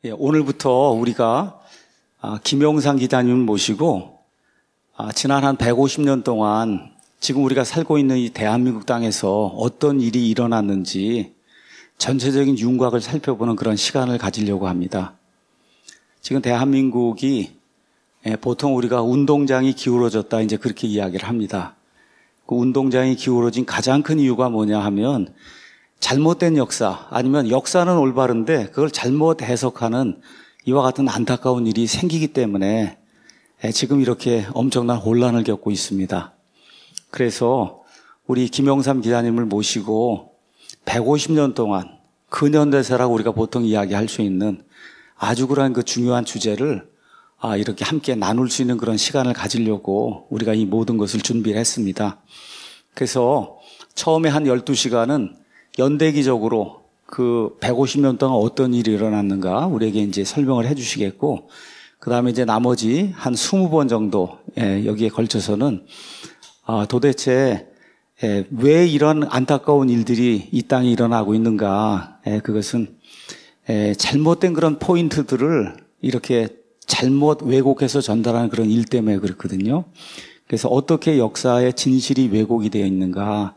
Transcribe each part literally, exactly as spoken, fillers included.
예, 오늘부터 우리가 아, 김영삼 기자님을 모시고 아, 지난 한 백오십 년 동안 지금 우리가 살고 있는 이 대한민국 땅에서 어떤 일이 일어났는지 전체적인 윤곽을 살펴보는 그런 시간을 가지려고 합니다. 지금 대한민국이 예, 보통 우리가 운동장이 기울어졌다 이제 그렇게 이야기를 합니다. 그 운동장이 기울어진 가장 큰 이유가 뭐냐 하면 잘못된 역사 아니면 역사는 올바른데 그걸 잘못 해석하는 이와 같은 안타까운 일이 생기기 때문에 지금 이렇게 엄청난 혼란을 겪고 있습니다. 그래서 우리 김영삼 기자님을 모시고 백오십 년 동안 근현대사라고 우리가 보통 이야기할 수 있는 아주 그런 그 중요한 주제를 아, 이렇게 함께 나눌 수 있는 그런 시간을 가지려고 우리가 이 모든 것을 준비를 했습니다. 그래서 처음에 한 열두 시간은 연대기적으로 그 백오십 년 동안 어떤 일이 일어났는가 우리에게 이제 설명을 해 주시겠고, 그 다음에 이제 나머지 한 이십 번 정도 예, 여기에 걸쳐서는 아, 도대체 예, 왜 이런 안타까운 일들이 이 땅에 일어나고 있는가, 예, 그것은 예, 잘못된 그런 포인트들을 이렇게 잘못 왜곡해서 전달하는 그런 일 때문에 그렇거든요. 그래서 어떻게 역사의 진실이 왜곡이 되어 있는가,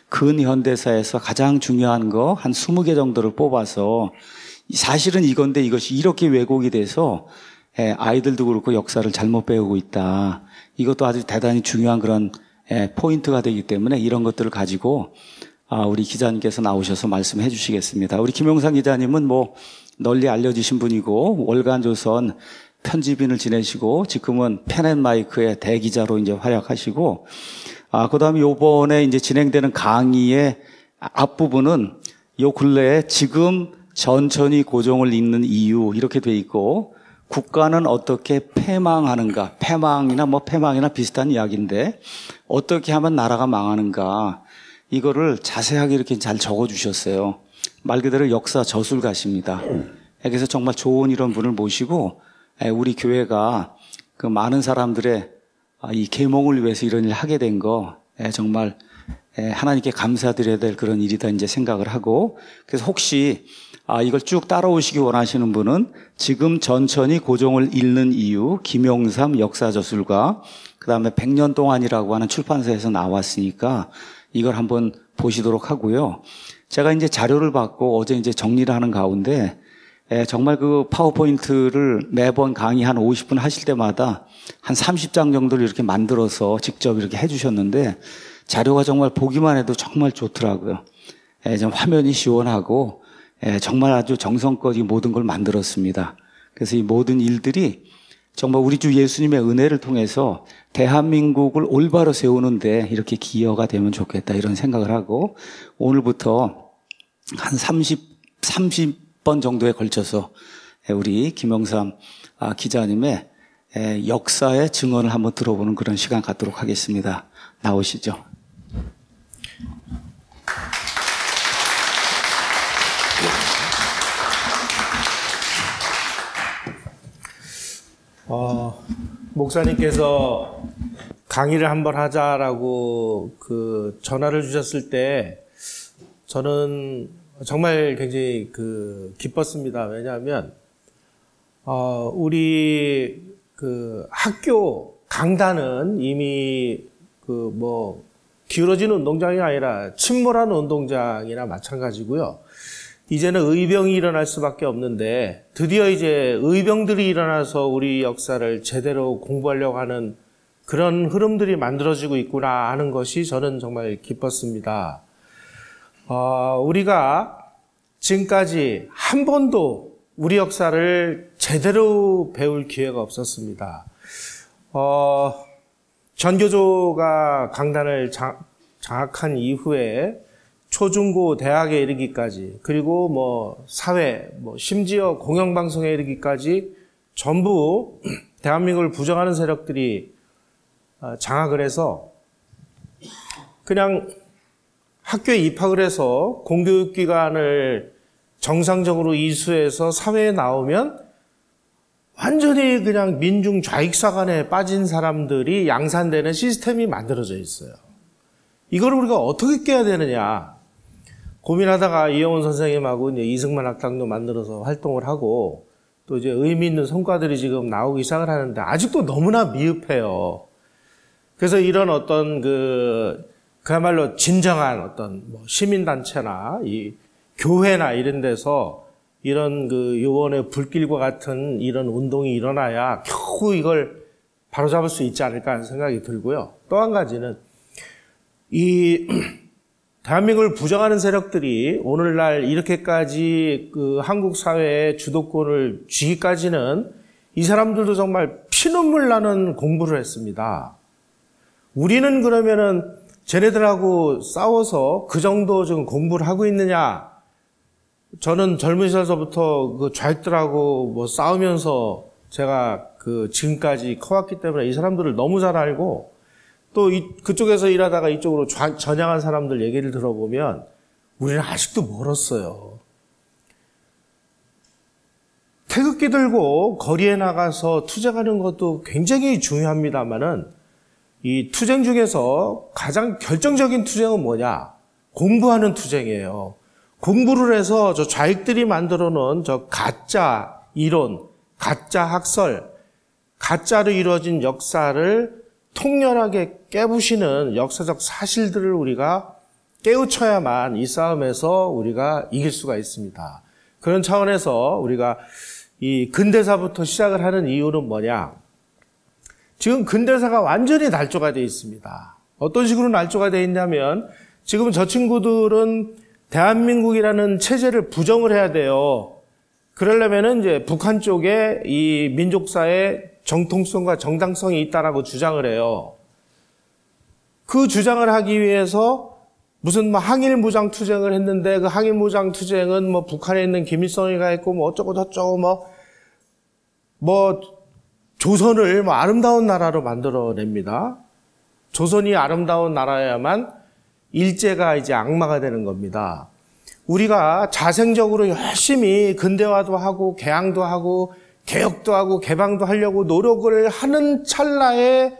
근현대사에서 가장 중요한 거 한 이십 개 정도를 뽑아서 사실은 이건데 이것이 이렇게 왜곡이 돼서 아이들도 그렇고 역사를 잘못 배우고 있다. 이것도 아주 대단히 중요한 그런 포인트가 되기 때문에 이런 것들을 가지고 우리 기자님께서 나오셔서 말씀해 주시겠습니다. 우리 김영삼 기자님은 뭐 널리 알려지신 분이고 월간조선 편집인을 지내시고 지금은 펜앤마이크의 대기자로 이제 활약하시고, 아, 그 다음에 요번에 이제 진행되는 강의의 앞부분은 요 근래에 지금 전천히 고종을 잇는 이유 이렇게 돼 있고, 국가는 어떻게 패망하는가, 패망이나 뭐 패망이나 비슷한 이야기인데 어떻게 하면 나라가 망하는가, 이거를 자세하게 이렇게 잘 적어 주셨어요. 말 그대로 역사 저술가십니다. 그래서 정말 좋은 이런 분을 모시고 우리 교회가 그 많은 사람들의 이 계몽을 위해서 이런 일을 하게 된 거 정말 하나님께 감사드려야 될 그런 일이다 이제 생각을 하고, 그래서 혹시 이걸 쭉 따라오시기 원하시는 분은 지금 전천히 고종을 잇는 이유 김영삼 역사저술가, 그 다음에 백 년 동안이라고 하는 출판사에서 나왔으니까 이걸 한번 보시도록 하고요. 제가 이제 자료를 받고 어제 이제 정리를 하는 가운데 예, 정말 그 파워포인트를 매번 강의 한 오십 분 하실 때마다 한 삼십 장 정도를 이렇게 만들어서 직접 이렇게 해주셨는데 자료가 정말 보기만 해도 정말 좋더라고요. 예, 좀 화면이 시원하고 예, 정말 아주 정성껏 이 모든 걸 만들었습니다. 그래서 이 모든 일들이 정말 우리 주 예수님의 은혜를 통해서 대한민국을 올바로 세우는데 이렇게 기여가 되면 좋겠다 이런 생각을 하고, 오늘부터 한 삼십, 삼십 번 정도에 걸쳐서 우리 김영삼 기자님의 역사의 증언을 한번 들어보는 그런 시간 갖도록 하겠습니다. 나오시죠. 어, 목사님께서 강의를 한번 하자라고 그 전화를 주셨을 때 저는 정말 굉장히 그 기뻤습니다. 왜냐하면 어, 우리 그 학교 강단은 이미 그 뭐 기울어진 운동장이 아니라 침몰한 운동장이나 마찬가지고요. 이제는 의병이 일어날 수밖에 없는데 드디어 이제 의병들이 일어나서 우리 역사를 제대로 공부하려고 하는 그런 흐름들이 만들어지고 있구나 하는 것이 저는 정말 기뻤습니다. 어, 우리가 지금까지 한 번도 우리 역사를 제대로 배울 기회가 없었습니다. 어, 전교조가 강단을 장, 장악한 이후에 초중고 대학에 이르기까지, 그리고 뭐 사회, 뭐 심지어 공영방송에 이르기까지 전부 대한민국을 부정하는 세력들이 장악을 해서 그냥 학교에 입학을 해서 공교육기관을 정상적으로 이수해서 사회에 나오면 완전히 그냥 민중 좌익사관에 빠진 사람들이 양산되는 시스템이 만들어져 있어요. 이걸 우리가 어떻게 깨야 되느냐 고민하다가 이영훈 선생님하고 이제 이승만 학당도 만들어서 활동을 하고, 또 이제 의미 있는 성과들이 지금 나오기 시작을 하는데 아직도 너무나 미흡해요. 그래서 이런 어떤 그 그야말로 진정한 어떤 뭐 시민단체나 이 교회나 이런 데서 이런 그 요원의 불길과 같은 이런 운동이 일어나야 겨우 이걸 바로잡을 수 있지 않을까 하는 생각이 들고요. 또 한 가지는 이 대한민국을 부정하는 세력들이 오늘날 이렇게까지 그 한국 사회의 주도권을 쥐기까지는 이 사람들도 정말 피눈물 나는 공부를 했습니다. 우리는 그러면은 쟤네들하고 싸워서 그 정도 지금 공부를 하고 있느냐? 저는 젊은 시절서부터 그 좌익들하고 뭐 싸우면서 제가 그 지금까지 커왔기 때문에 이 사람들을 너무 잘 알고 또 이, 그쪽에서 일하다가 이쪽으로 좌, 전향한 사람들 얘기를 들어보면 우리는 아직도 멀었어요. 태극기 들고 거리에 나가서 투쟁하는 것도 굉장히 중요합니다만은 이 투쟁 중에서 가장 결정적인 투쟁은 뭐냐? 공부하는 투쟁이에요. 공부를 해서 저 좌익들이 만들어 놓은 저 가짜 이론, 가짜 학설, 가짜로 이루어진 역사를 통렬하게 깨부시는 역사적 사실들을 우리가 깨우쳐야만 이 싸움에서 우리가 이길 수가 있습니다. 그런 차원에서 우리가 이 근대사부터 시작을 하는 이유는 뭐냐? 지금 근대사가 완전히 날조가 되어 있습니다. 어떤 식으로 날조가 되어 있냐면 지금 저 친구들은 대한민국이라는 체제를 부정을 해야 돼요. 그러려면은 이제 북한 쪽에 이 민족사의 정통성과 정당성이 있다라고 주장을 해요. 그 주장을 하기 위해서 무슨 뭐 항일 무장 투쟁을 했는데 그 항일 무장 투쟁은 뭐 북한에 있는 김일성이가 했고 뭐 어쩌고 저쩌고 뭐 뭐 조선을 뭐 아름다운 나라로 만들어냅니다. 조선이 아름다운 나라야만 일제가 이제 악마가 되는 겁니다. 우리가 자생적으로 열심히 근대화도 하고 개항도 하고 개혁도 하고 개방도 하려고 노력을 하는 찰나에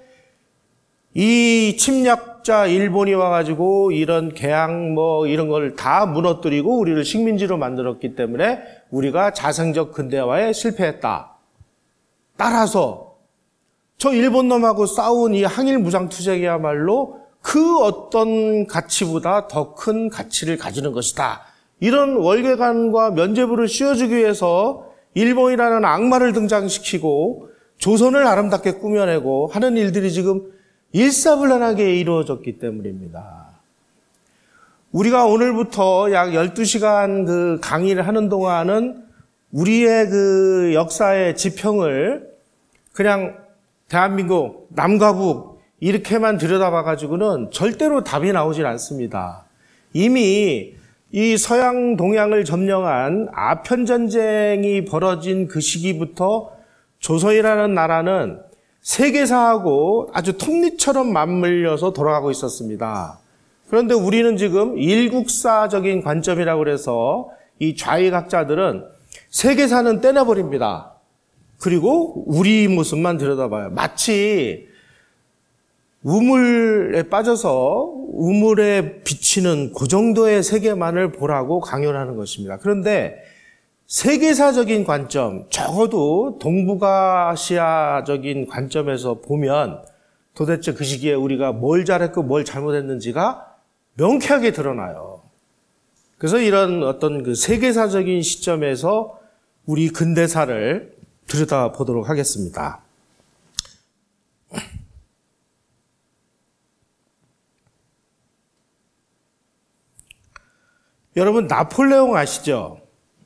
이 침략자 일본이 와가지고 이런 개항 뭐 이런 걸 다 무너뜨리고 우리를 식민지로 만들었기 때문에 우리가 자생적 근대화에 실패했다. 따라서 저 일본 놈하고 싸운 이 항일 무장 투쟁이야말로 그 어떤 가치보다 더 큰 가치를 가지는 것이다. 이런 월계관과 면죄부를 씌워주기 위해서 일본이라는 악마를 등장시키고 조선을 아름답게 꾸며내고 하는 일들이 지금 일사불란하게 이루어졌기 때문입니다. 우리가 오늘부터 약 열두 시간 그 강의를 하는 동안은 우리의 그 역사의 지평을 그냥 대한민국, 남과 북 이렇게만 들여다봐가지고는 절대로 답이 나오질 않습니다. 이미 이 서양 동양을 점령한 아편전쟁이 벌어진 그 시기부터 조선이라는 나라는 세계사하고 아주 톱니처럼 맞물려서 돌아가고 있었습니다. 그런데 우리는 지금 일국사적인 관점이라고 해서 이 좌익학자들은 세계사는 떼내버립니다. 그리고 우리 모습만 들여다봐요. 마치 우물에 빠져서 우물에 비치는 그 정도의 세계만을 보라고 강요를 하는 것입니다. 그런데 세계사적인 관점, 적어도 동북아시아적인 관점에서 보면 도대체 그 시기에 우리가 뭘 잘했고 뭘 잘못했는지가 명쾌하게 드러나요. 그래서 이런 어떤 그 세계사적인 시점에서 우리 근대사를 들여다보도록 하겠습니다. 여러분 나폴레옹 아시죠?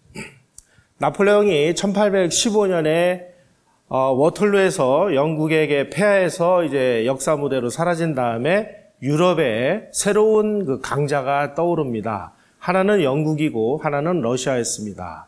나폴레옹이 천팔백십오 년에 어, 워털루에서 영국에게 패하해서 이제 역사 무대로 사라진 다음에 유럽에 새로운 그 강자가 떠오릅니다. 하나는 영국이고 하나는 러시아였습니다.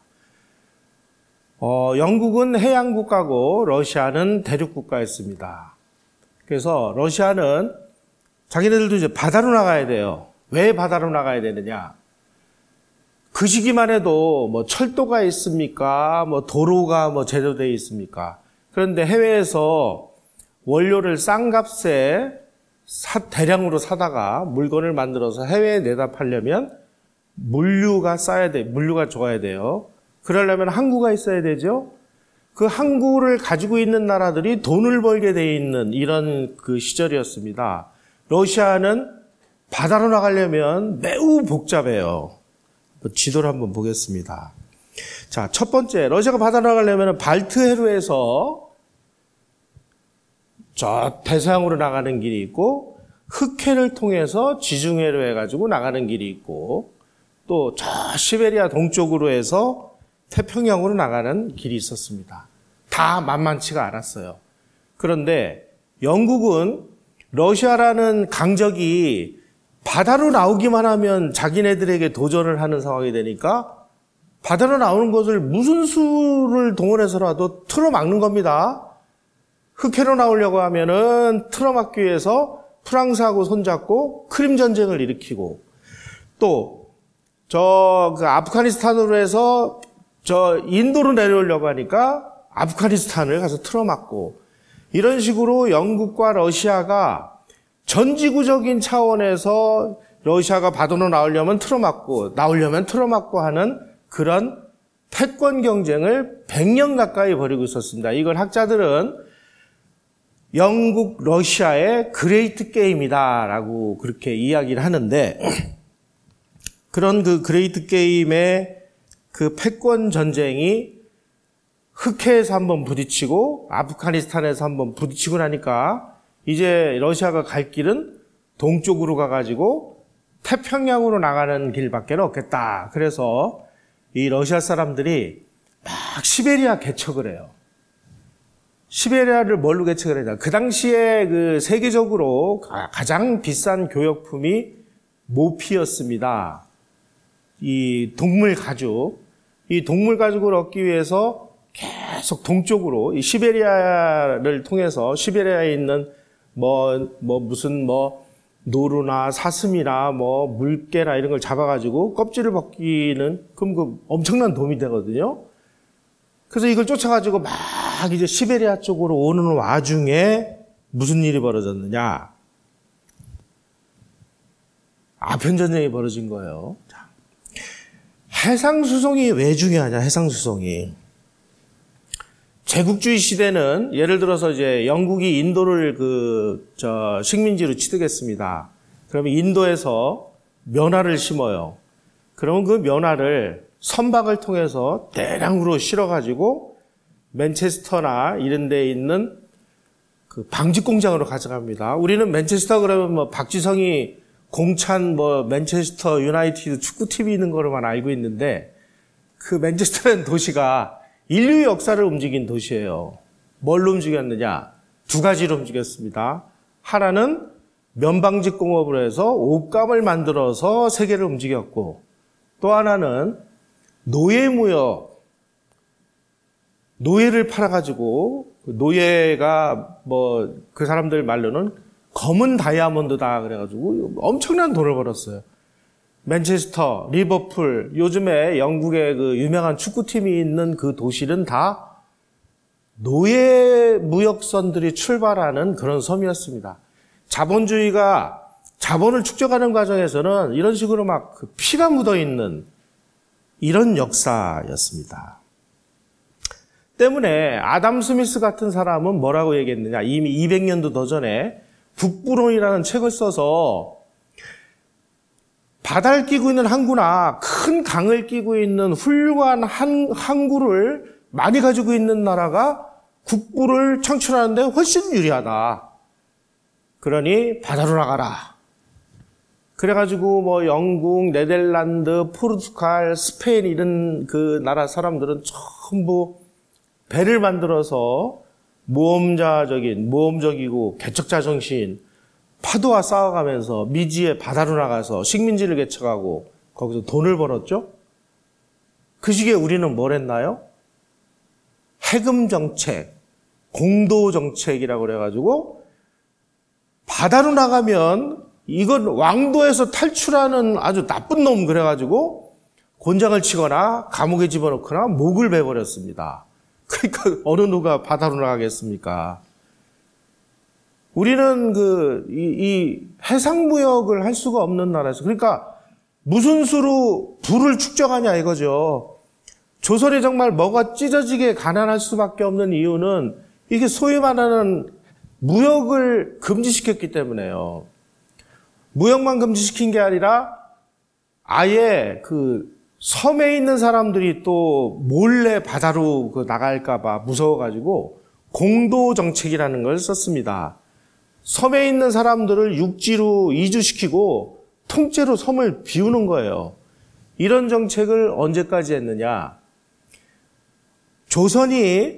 어, 영국은 해양 국가고 러시아는 대륙 국가였습니다. 그래서 러시아는 자기네들도 이제 바다로 나가야 돼요. 왜 바다로 나가야 되느냐? 그 시기만 해도 뭐 철도가 있습니까? 뭐 도로가 뭐 제대로 되어 있습니까? 그런데 해외에서 원료를 싼 값에 사, 대량으로 사다가 물건을 만들어서 해외에 내다 팔려면 물류가 싸야 돼, 물류가 좋아야 돼요. 그러려면 항구가 있어야 되죠. 그 항구를 가지고 있는 나라들이 돈을 벌게 돼 있는 이런 그 시절이었습니다. 러시아는 바다로 나가려면 매우 복잡해요. 지도를 한번 보겠습니다. 자, 첫 번째, 러시아가 바다로 나가려면 발트해로에서 저 대서양으로 나가는 길이 있고, 흑해를 통해서 지중해로 해가지고 나가는 길이 있고, 또 저 시베리아 동쪽으로 해서 태평양으로 나가는 길이 있었습니다. 다 만만치가 않았어요. 그런데 영국은 러시아라는 강적이 바다로 나오기만 하면 자기네들에게 도전을 하는 상황이 되니까 바다로 나오는 것을 무슨 수를 동원해서라도 틀어막는 겁니다. 흑해로 나오려고 하면은 틀어막기 위해서 프랑스하고 손잡고 크림 전쟁을 일으키고, 또 저 그 아프가니스탄으로 해서 저 인도로 내려오려고 하니까 아프가니스탄을 가서 틀어막고, 이런 식으로 영국과 러시아가 전지구적인 차원에서 러시아가 바다로 나오려면 틀어막고 나오려면 틀어막고 하는 그런 패권 경쟁을 백 년 가까이 벌이고 있었습니다. 이걸 학자들은 영국, 러시아의 그레이트 게임이다라고 그렇게 이야기를 하는데, 그런 그 그레이트 게임의 그 패권 전쟁이 흑해에서 한번 부딪히고 아프가니스탄에서 한번 부딪히고 나니까 이제 러시아가 갈 길은 동쪽으로 가가지고 태평양으로 나가는 길밖에 없겠다. 그래서 이 러시아 사람들이 막 시베리아 개척을 해요. 시베리아를 뭘로 개척을 했냐. 그 당시에 그 세계적으로 가장 비싼 교역품이 모피였습니다. 이 동물 가죽. 이 동물 가죽을 얻기 위해서 계속 동쪽으로 이 시베리아를 통해서 시베리아에 있는 뭐, 뭐 무슨 뭐 노루나 사슴이나 뭐 물개나 이런 걸 잡아가지고 껍질을 벗기는, 그럼 그 엄청난 도움이 되거든요. 그래서 이걸 쫓아가지고 막 이제 시베리아 쪽으로 오는 와중에 무슨 일이 벌어졌느냐. 아편전쟁이 벌어진 거예요. 자, 해상수송이 왜 중요하냐, 해상수송이. 제국주의 시대는 예를 들어서 이제 영국이 인도를 그, 저, 식민지로 취득했습니다. 그러면 인도에서 면화를 심어요. 그러면 그 면화를 선박을 통해서 대량으로 실어가지고 맨체스터나 이런 데에 있는 그 방직 공장으로 가져갑니다. 우리는 맨체스터 그러면 뭐 박지성이 공찬 뭐 맨체스터 유나이티드 축구팀이 있는 거로만 알고 있는데, 그 맨체스터라는 도시가 인류의 역사를 움직인 도시예요. 뭘로 움직였느냐? 두 가지로 움직였습니다. 하나는 면방직 공업으로 해서 옷감을 만들어서 세계를 움직였고, 또 하나는 노예무역, 노예를 팔아가지고, 노예가 뭐 그 사람들 말로는 검은 다이아몬드다 그래가지고 엄청난 돈을 벌었어요. 맨체스터, 리버풀, 요즘에 영국의 그 유명한 축구팀이 있는 그 도시는 다 노예 무역선들이 출발하는 그런 섬이었습니다. 자본주의가 자본을 축적하는 과정에서는 이런 식으로 막 그 피가 묻어있는 이런 역사였습니다. 때문에 아담 스미스 같은 사람은 뭐라고 얘기했느냐. 이미 이백 년도 더 전에 북부론이라는 책을 써서 바다를 끼고 있는 항구나 큰 강을 끼고 있는 훌륭한 한, 항구를 많이 가지고 있는 나라가 국부를 창출하는데 훨씬 유리하다. 그러니 바다로 나가라. 그래가지고 뭐 영국, 네덜란드, 포르투갈, 스페인 이런 그 나라 사람들은 전부 배를 만들어서 모험자적인, 모험적이고 개척자 정신, 파도와 싸워가면서 미지의 바다로 나가서 식민지를 개척하고 거기서 돈을 벌었죠. 그 시기에 우리는 뭘 했나요? 해금 정책, 공도 정책이라고 그래가지고 바다로 나가면 이건 왕도에서 탈출하는 아주 나쁜 놈 그래가지고 곤장을 치거나 감옥에 집어넣거나 목을 베버렸습니다. 그러니까 어느 누가 바다로 나가겠습니까? 우리는 그, 이, 이 해상무역을 할 수가 없는 나라에서, 그러니까 무슨 수로 부를 축적하냐 이거죠. 조선이 정말 뭐가 찢어지게 가난할 수밖에 없는 이유는 이게 소위 말하는 무역을 금지시켰기 때문에요. 무역만 금지시킨 게 아니라 아예 그 섬에 있는 사람들이 또 몰래 바다로 그 나갈까봐 무서워가지고 공도 정책이라는 걸 썼습니다. 섬에 있는 사람들을 육지로 이주시키고 통째로 섬을 비우는 거예요. 이런 정책을 언제까지 했느냐? 조선이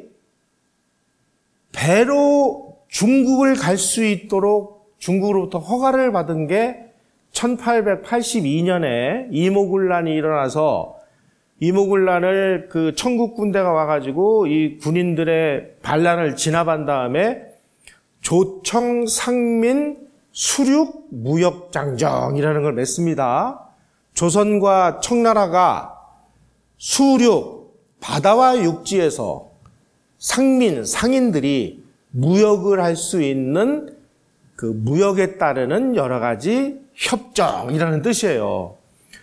배로 중국을 갈 수 있도록 중국으로부터 허가를 받은 게 천팔백팔십이 년에 이모군란이 일어나서 이모군란을 그 청국 군대가 와가지고 이 군인들의 반란을 진압한 다음에 조청 상민 수륙 무역장정이라는 걸 맺습니다. 조선과 청나라가 수륙, 바다와 육지에서 상민, 상인들이 무역을 할 수 있는 그 무역에 따르는 여러 가지 협정이라는 뜻이에요.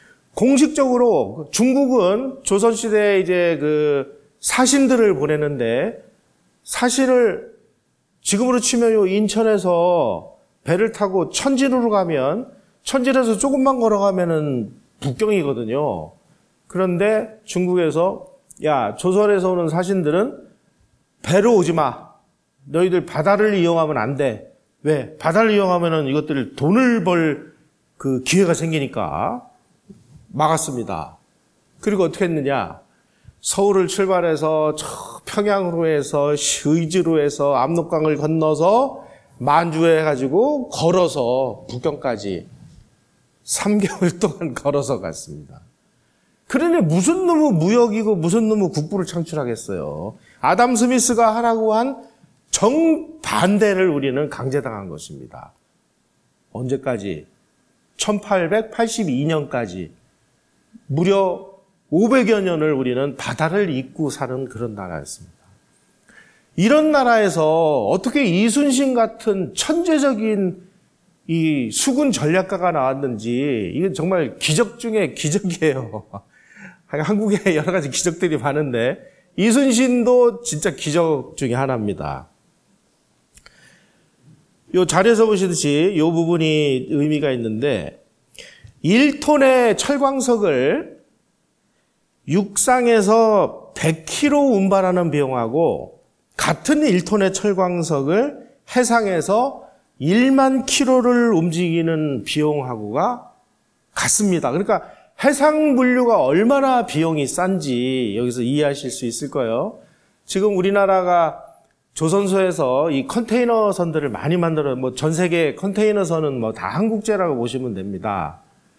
공식적으로 중국은 조선시대에 이제 그 사신들을 보내는데 사신을 지금으로 치면 요 인천에서 배를 타고 천진으로 가면 천진에서 조금만 걸어가면은 북경이거든요. 그런데 중국에서 야, 조선에서 오는 사신들은 배로 오지 마. 너희들 바다를 이용하면 안 돼. 왜? 바다를 이용하면은 이것들을 돈을 벌 그 기회가 생기니까 막았습니다. 그리고 어떻게 했느냐? 서울을 출발해서 저 평양으로 해서 의주로 해서 압록강을 건너서 만주에 해가지고 걸어서 북경까지 삼 개월 동안 걸어서 갔습니다. 그러니 무슨 놈의 무역이고 무슨 놈의 국부를 창출하겠어요. 아담 스미스가 하라고 한 정반대를 우리는 강제당한 것입니다. 언제까지? 천팔백팔십이 년까지 무려 오백여 년을 우리는 바다를 잇고 사는 그런 나라였습니다. 이런 나라에서 어떻게 이순신 같은 천재적인 이 수군 전략가가 나왔는지 이건 정말 기적 중에 기적이에요. 한국에 여러 가지 기적들이 많은데 이순신도 진짜 기적 중에 하나입니다. 요 자리에서 보시듯이 요 부분이 의미가 있는데 일 톤의 철광석을 육상에서 백 킬로그램 운반하는 비용하고 같은 일 톤의 철광석을 해상에서 일만 킬로를 움직이는 비용하고가 같습니다. 그러니까 해상 물류가 얼마나 비용이 싼지 여기서 이해하실 수 있을 거예요. 지금 우리나라가 조선소에서 이 컨테이너 선들을 많이 만들어, 뭐 전 세계 컨테이너 선은 뭐 다 한국제라고 보시면 됩니다.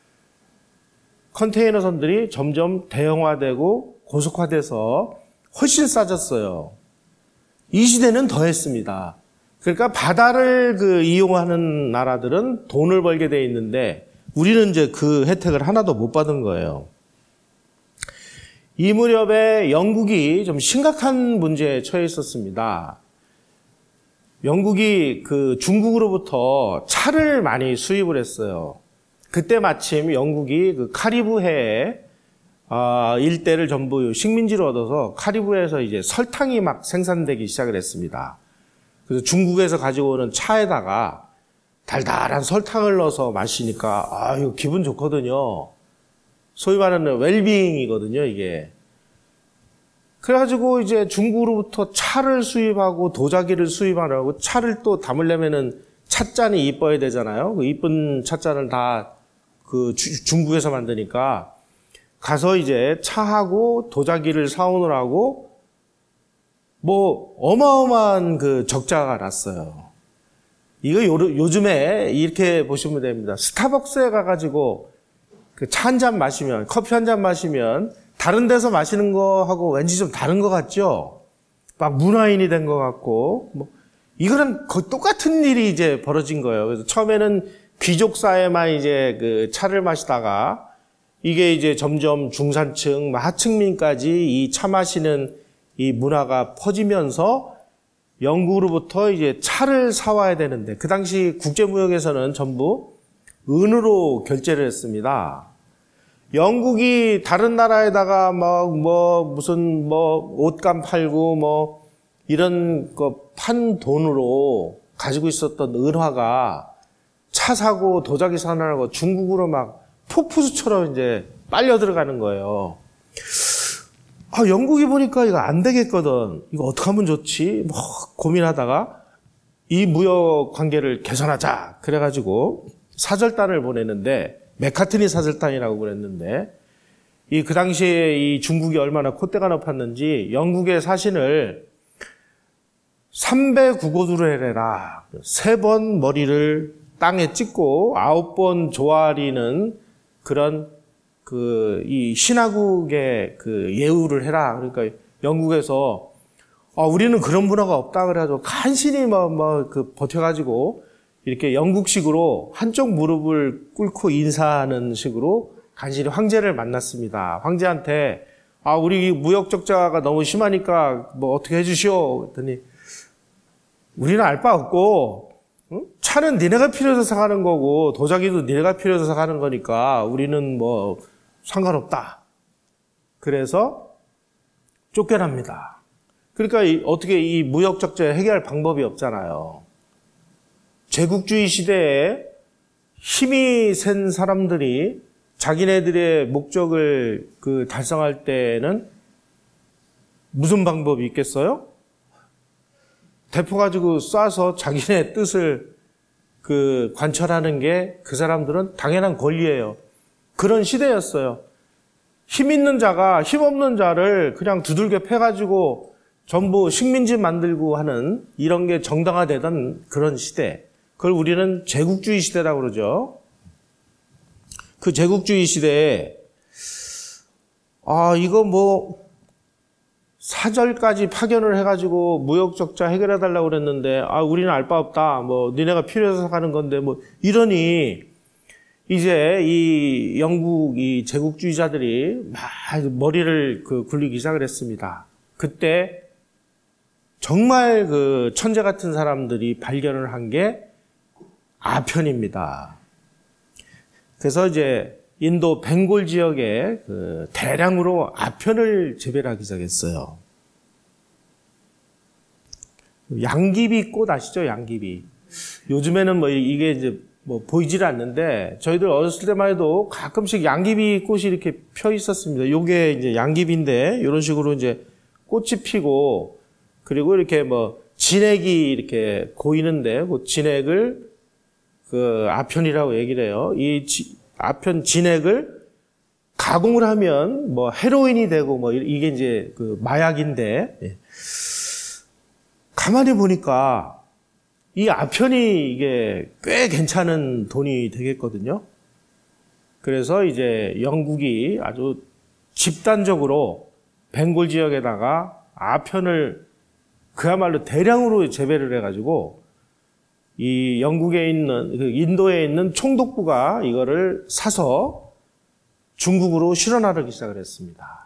컨테이너 선들이 점점 대형화되고 고속화돼서 훨씬 싸졌어요. 이 시대는 더 했습니다. 그러니까 바다를 그 이용하는 나라들은 돈을 벌게 돼 있는데 우리는 이제 그 혜택을 하나도 못 받은 거예요. 이 무렵에 영국이 좀 심각한 문제에 처해 있었습니다. 영국이 그 중국으로부터 차를 많이 수입을 했어요. 그때 마침 영국이 그 카리브해 아, 일대를 전부 식민지로 얻어서 카리브해에서 이제 설탕이 막 생산되기 시작을 했습니다. 그래서 중국에서 가지고 오는 차에다가 달달한 설탕을 넣어서 마시니까 아, 이거 기분 좋거든요. 소위 말하는 웰빙이거든요, 이게. 그래가지고 이제 중국으로부터 차를 수입하고 도자기를 수입하려고 차를 또 담으려면은 찻잔이 이뻐야 되잖아요. 그 이쁜 찻잔을 다 그 중국에서 만드니까 가서 이제 차하고 도자기를 사오느라고 뭐 어마어마한 그 적자가 났어요. 이거 요, 요즘에 이렇게 보시면 됩니다. 스타벅스에 가가지고 그 차 한 잔 마시면, 커피 한 잔 마시면 다른 데서 마시는 거하고 왠지 좀 다른 것 같죠? 막 문화인이 된 것 같고, 뭐, 이거는 거의 똑같은 일이 이제 벌어진 거예요. 그래서 처음에는 귀족 사회만 이제 그 차를 마시다가 이게 이제 점점 중산층, 하층민까지 이 차 마시는 이 문화가 퍼지면서 영국으로부터 이제 차를 사와야 되는데 그 당시 국제무역에서는 전부 은으로 결제를 했습니다. 영국이 다른 나라에다가 막 뭐 무슨 뭐 옷감 팔고 뭐 이런 거 판 돈으로 가지고 있었던 은화가 차 사고 도자기 사느라고 중국으로 막 폭포수처럼 이제 빨려 들어가는 거예요. 아, 영국이 보니까 이거 안 되겠거든. 이거 어떻게 하면 좋지? 뭐 고민하다가 이 무역 관계를 개선하자. 그래가지고 사절단을 보냈는데, 메카트니 사절단이라고 그랬는데, 이 그 당시에 이 중국이 얼마나 콧대가 높았는지 영국의 사신을 삼배구고두를 해라. 세 번 머리를 땅에 찍고 아홉 번 조아리는 그런 그 이 신하국의 그 예우를 해라. 그러니까 영국에서 아, 우리는 그런 문화가 없다 그래가지고 간신히 뭐 뭐 그 버텨가지고 이렇게 영국식으로 한쪽 무릎을 꿇고 인사하는 식으로 간신히 황제를 만났습니다. 황제한테 아, 우리 무역 적자가 너무 심하니까 뭐 어떻게 해주시오. 그랬더니 우리는 알 바 없고 응? 차는 니네가 필요해서 사가는 거고 도자기도 니네가 필요해서 사가는 거니까 우리는 뭐 상관없다. 그래서 쫓겨납니다. 그러니까 이, 어떻게 이 무역 적자 해결할 방법이 없잖아요. 제국주의 시대에 힘이 센 사람들이 자기네들의 목적을 그 달성할 때는 무슨 방법이 있겠어요? 대포 가지고 쏴서 자기네 뜻을 그 관철하는 게 그 사람들은 당연한 권리예요. 그런 시대였어요. 힘 있는 자가 힘 없는 자를 그냥 두들겨 패가지고 전부 식민지 만들고 하는 이런 게 정당화되던 그런 시대. 그걸 우리는 제국주의 시대라고 그러죠. 그 제국주의 시대에 아 이거 뭐 사절까지 파견을 해가지고 무역 적자 해결해달라고 그랬는데 아 우리는 알 바 없다. 뭐 니네가 필요해서 가는 건데 뭐 이러니 이제 이 영국 이 제국주의자들이 막 머리를 그 굴리기 시작을 했습니다. 그때 정말 그 천재 같은 사람들이 발견을 한 게 아편입니다. 그래서 이제 인도 벵골 지역에 그 대량으로 아편을 재배하기 시작했어요. 양귀비 꽃 아시죠? 양귀비. 요즘에는 뭐 이게 이제 뭐 보이질 않는데 저희들 어렸을 때만 해도 가끔씩 양귀비 꽃이 이렇게 펴 있었습니다. 요게 이제 양귀비인데 이런 식으로 이제 꽃이 피고 그리고 이렇게 뭐 진액이 이렇게 고이는데 그 진액을 그 아편이라고 얘기를 해요. 이 지, 아편 진액을 가공을 하면 뭐 헤로인이 되고 뭐 이게 이제 그 마약인데 예. 가만히 보니까 이 아편이 이게 꽤 괜찮은 돈이 되겠거든요. 그래서 이제 영국이 아주 집단적으로 벵골 지역에다가 아편을 그야말로 대량으로 재배를 해가지고 이 영국에 있는 그 인도에 있는 총독부가 이거를 사서 중국으로 실어나르기 시작을 했습니다.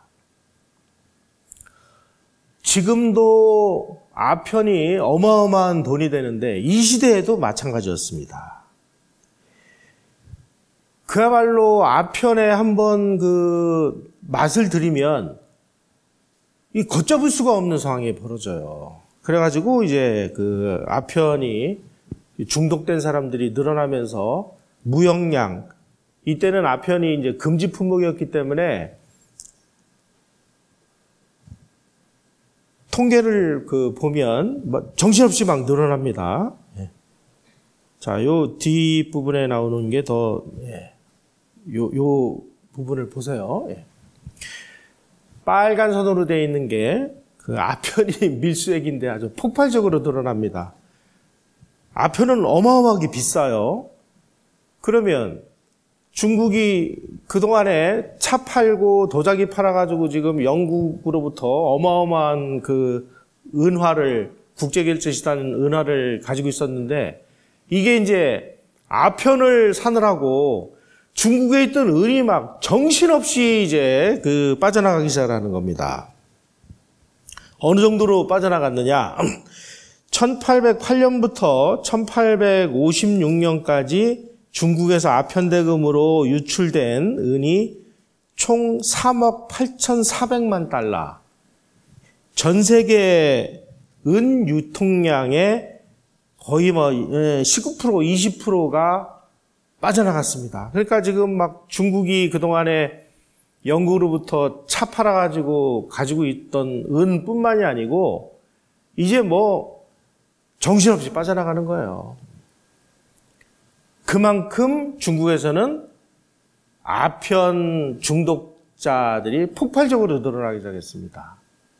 지금도 아편이 어마어마한 돈이 되는데 이 시대에도 마찬가지였습니다. 그야말로 아편에 한번 그 맛을 들이면 이 걷잡을 수가 없는 상황이 벌어져요. 그래가지고 이제 그 아편이 중독된 사람들이 늘어나면서 무역량, 이때는 아편이 이제 금지 품목이었기 때문에 통계를 그 보면 정신없이 막 늘어납니다. 자, 요 뒷부분에 나오는 게 더, 요, 요 부분을 보세요. 빨간 선으로 되어 있는 게 그 아편이 밀수액인데 아주 폭발적으로 늘어납니다. 아편은 어마어마하게 비싸요. 그러면 중국이 그동안에 차 팔고 도자기 팔아가지고 지금 영국으로부터 어마어마한 그 은화를, 국제결제시단 은화를 가지고 있었는데 이게 이제 아편을 사느라고 중국에 있던 은이 막 정신없이 이제 그 빠져나가기 시작하는 겁니다. 어느 정도로 빠져나갔느냐? 천팔백팔 년부터 천팔백오십육 년까지 중국에서 아편대금으로 유출된 은이 총 삼억 팔천사백만 달러. 전 세계 은 유통량의 거의 뭐 십구 퍼센트, 이십 퍼센트가 빠져나갔습니다. 그러니까 지금 막 중국이 그동안에 영국으로부터 차 팔아가지고 가지고 있던 은뿐만이 아니고 이제 뭐 정신없이 빠져나가는 거예요. 그만큼 중국에서는 아편 중독자들이 폭발적으로 늘어나기 시작했습니다.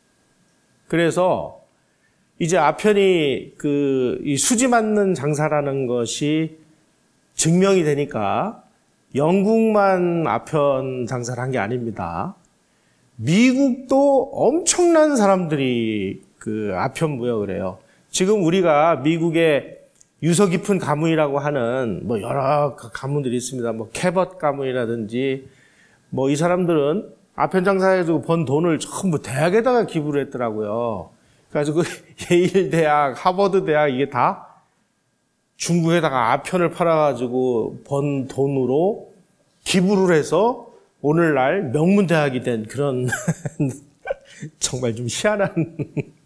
그래서 이제 아편이 그 이 수지 맞는 장사라는 것이 증명이 되니까 영국만 아편 장사를 한 게 아닙니다. 미국도 엄청난 사람들이 그 아편 무역을 해요. 지금 우리가 미국의 유서 깊은 가문이라고 하는 뭐 여러 가문들이 있습니다. 뭐 캐벗 가문이라든지 뭐 이 사람들은 아편 장사해가지고 번 돈을 전부 대학에다가 기부를 했더라고요. 그래가지고 예일 대학, 하버드 대학 이게 다 중국에다가 아편을 팔아가지고 번 돈으로 기부를 해서 오늘날 명문 대학이 된 그런 정말 좀 희한한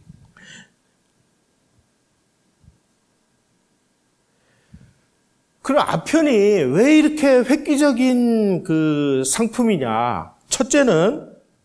그럼 아편이 왜 이렇게 획기적인 그 상품이냐? 첫째는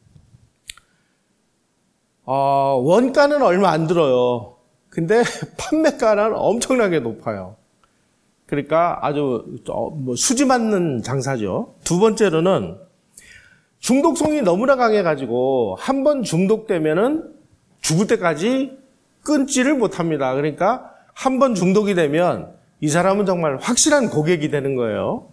어, 원가는 얼마 안 들어요. 근데 판매가는 엄청나게 높아요. 그러니까 아주 뭐 수지 맞는 장사죠. 두 번째로는 중독성이 너무나 강해가지고 한 번 중독되면은 죽을 때까지 끊지를 못합니다. 그러니까 한 번 중독이 되면 이 사람은 정말 확실한 고객이 되는 거예요.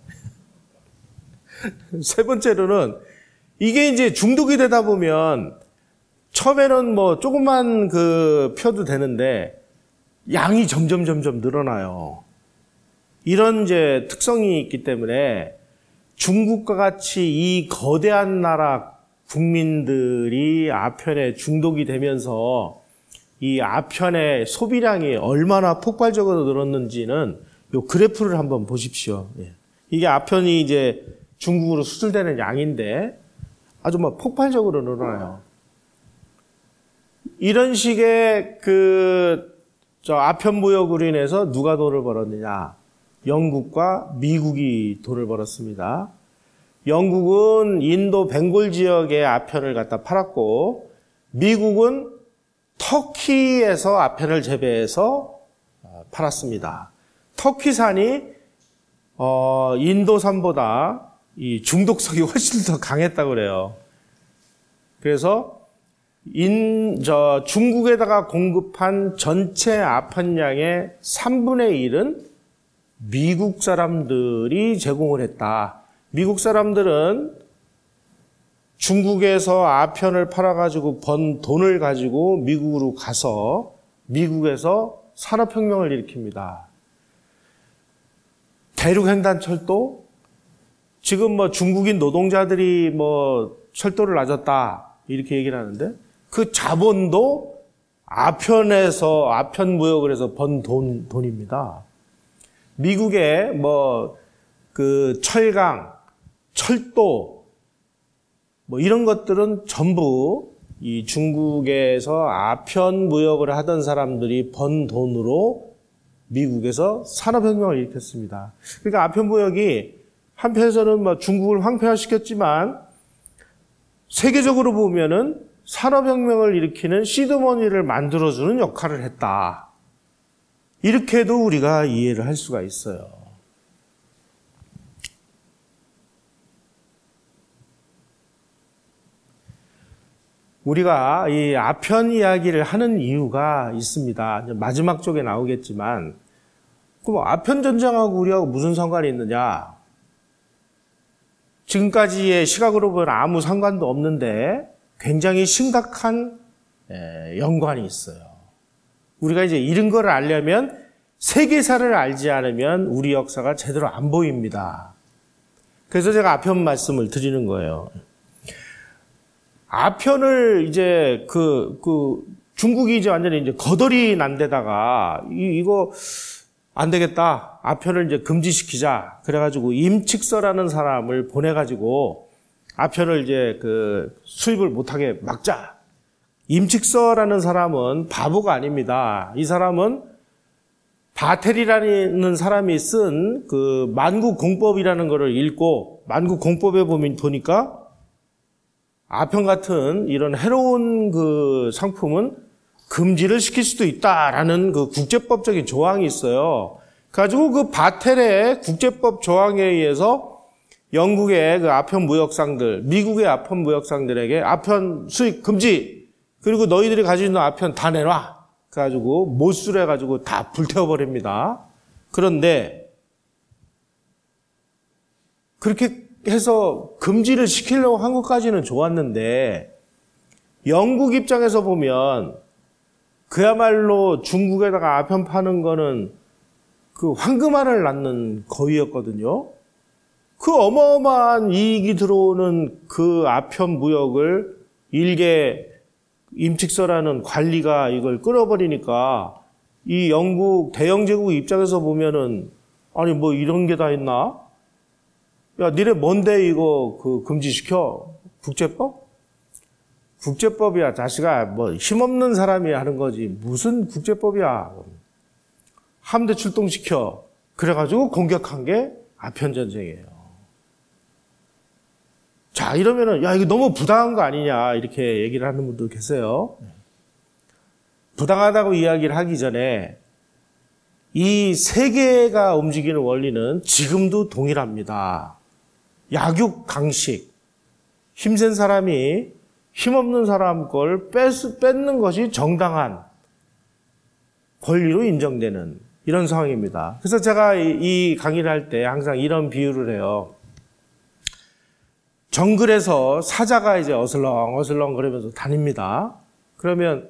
세 번째로는 이게 이제 중독이 되다 보면 처음에는 뭐 조금만 그 펴도 되는데 양이 점점 점점 늘어나요. 이런 이제 특성이 있기 때문에 중국과 같이 이 거대한 나라 국민들이 아편에 중독이 되면서 이 아편의 소비량이 얼마나 폭발적으로 늘었는지는 요 그래프를 한번 보십시오. 이게 아편이 이제 중국으로 수출되는 양인데 아주 뭐 폭발적으로 늘어나요. 이런 식의 그 저 아편 무역으로 인해서 누가 돈을 벌었느냐? 영국과 미국이 돈을 벌었습니다. 영국은 인도 벵골 지역의 아편을 갖다 팔았고 미국은 터키에서 아편을 재배해서 팔았습니다. 터키산이 어, 인도산보다 이 중독성이 훨씬 더 강했다고 그래요. 그래서 인, 저 중국에다가 공급한 전체 아편량의 삼분의 일은 미국 사람들이 제공을 했다. 미국 사람들은 중국에서 아편을 팔아가지고 번 돈을 가지고 미국으로 가서 미국에서 산업혁명을 일으킵니다. 대륙횡단철도 지금 뭐 중국인 노동자들이 뭐 철도를 놔줬다 이렇게 얘기를 하는데 그 자본도 아편에서 아편 무역을 해서 번 돈 돈입니다. 미국의 뭐 그 철강, 철도 뭐 이런 것들은 전부 이 중국에서 아편 무역을 하던 사람들이 번 돈으로 미국에서 산업혁명을 일으켰습니다. 그러니까 아편 무역이 한편에서는 뭐 중국을 황폐화시켰지만 세계적으로 보면은 산업혁명을 일으키는 시드머니를 만들어주는 역할을 했다. 이렇게도 우리가 이해를 할 수가 있어요. 우리가 이 아편 이야기를 하는 이유가 있습니다. 마지막 쪽에 나오겠지만, 그럼 아편 전쟁하고 우리하고 무슨 상관이 있느냐? 지금까지의 시각으로 보면 아무 상관도 없는데 굉장히 심각한 연관이 있어요. 우리가 이제 이런 걸 알려면 세계사를 알지 않으면 우리 역사가 제대로 안 보입니다. 그래서 제가 아편 말씀을 드리는 거예요. 아편을 이제 그, 그 중국이 이제 완전히 이제 거덜이 난 데다가 이, 이거 안 되겠다. 아편을 이제 금지시키자. 그래가지고 임칙서라는 사람을 보내가지고 아편을 이제 그 수입을 못하게 막자. 임칙서라는 사람은 바보가 아닙니다. 이 사람은 바텔이라는 사람이 쓴 그 만국공법이라는 것을 읽고 만국공법에 보면 보니까 아편 같은 이런 해로운 그 상품은 금지를 시킬 수도 있다라는 그 국제법적인 조항이 있어요. 가지고 그 바텔의 국제법 조항에 의해서 영국의 그 아편 무역상들, 미국의 아편 무역상들에게 아편 수입 금지, 그리고 너희들이 가지고 있는 아편 다 내놔. 그래가지고 못수를 해가지고 다 불태워버립니다. 그런데 그렇게 해서 금지를 시키려고 한 것까지는 좋았는데 영국 입장에서 보면 그야말로 중국에다가 아편 파는 거는 그 황금알을 낳는 거위였거든요. 그 어마어마한 이익이 들어오는 그 아편 무역을 일개 임칙서라는 관리가 이걸 끌어버리니까 이 영국 대영 제국 입장에서 보면은 아니 뭐 이런 게 다 있나? 야, 니네 뭔데 이거 그 금지시켜? 국제법? 국제법이야, 자식아. 뭐 힘없는 사람이 하는 거지. 무슨 국제법이야. 함대 출동시켜. 그래가지고 공격한 게 아편전쟁이에요. 자, 이러면은 야, 이거 너무 부당한 거 아니냐 이렇게 얘기를 하는 분도 계세요. 부당하다고 이야기를 하기 전에 이 세계가 움직이는 원리는 지금도 동일합니다. 약육 강식. 힘센 사람이 힘없는 사람 걸 뺏, 뺏는 것이 정당한 권리로 인정되는 이런 상황입니다. 그래서 제가 이 강의를 할 때 항상 이런 비유를 해요. 정글에서 사자가 이제 어슬렁 어슬렁 거리면서 다닙니다. 그러면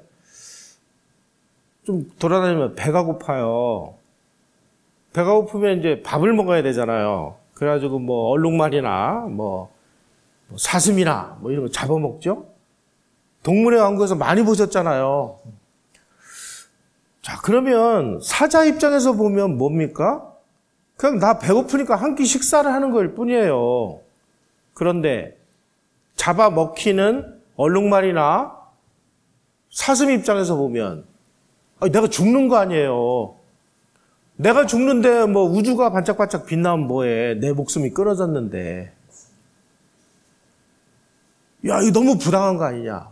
좀 돌아다니면 배가 고파요. 배가 고프면 이제 밥을 먹어야 되잖아요. 그래가지고 뭐 얼룩말이나 뭐 사슴이나 뭐 이런 거 잡아먹죠. 동물의 왕국에서 많이 보셨잖아요. 자, 그러면 사자 입장에서 보면 뭡니까? 그냥 나 배고프니까 한 끼 식사를 하는 거일 뿐이에요. 그런데 잡아먹히는 얼룩말이나 사슴 입장에서 보면 아니, 내가 죽는 거 아니에요. 내가 죽는데 뭐 우주가 반짝반짝 빛나면 뭐해. 내 목숨이 끊어졌는데. 야, 이거 너무 부당한 거 아니냐.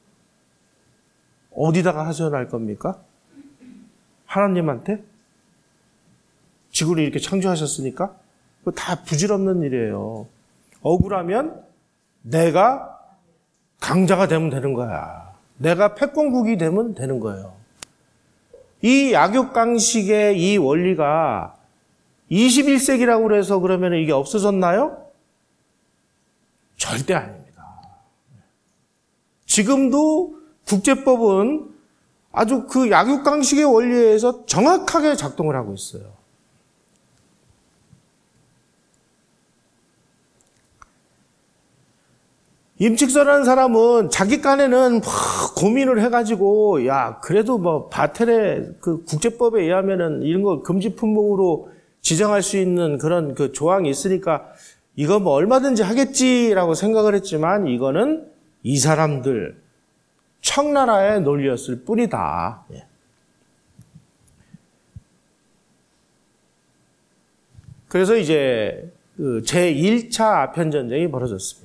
어디다가 하소연할 겁니까? 하나님한테? 지구를 이렇게 창조하셨으니까? 그거 다 부질없는 일이에요. 억울하면 내가 강자가 되면 되는 거야. 내가 패권국이 되면 되는 거예요. 이 약육강식의 이 원리가 이십일 세기라고 그래서 그러면 이게 없어졌나요? 절대 아닙니다. 지금도 국제법은 아주 그 약육강식의 원리에 의해서 정확하게 작동을 하고 있어요. 임칙서라는 사람은 자기 깐에는 막 고민을 해가지고, 야, 그래도 뭐, 바텔의 그 국제법에 의하면은 이런 거 금지 품목으로 지정할 수 있는 그런 그 조항이 있으니까 이거 뭐 얼마든지 하겠지라고 생각을 했지만 이거는 이 사람들, 청나라의 논리였을 뿐이다. 그래서 이제 그 제일 차 아편전쟁이 벌어졌습니다.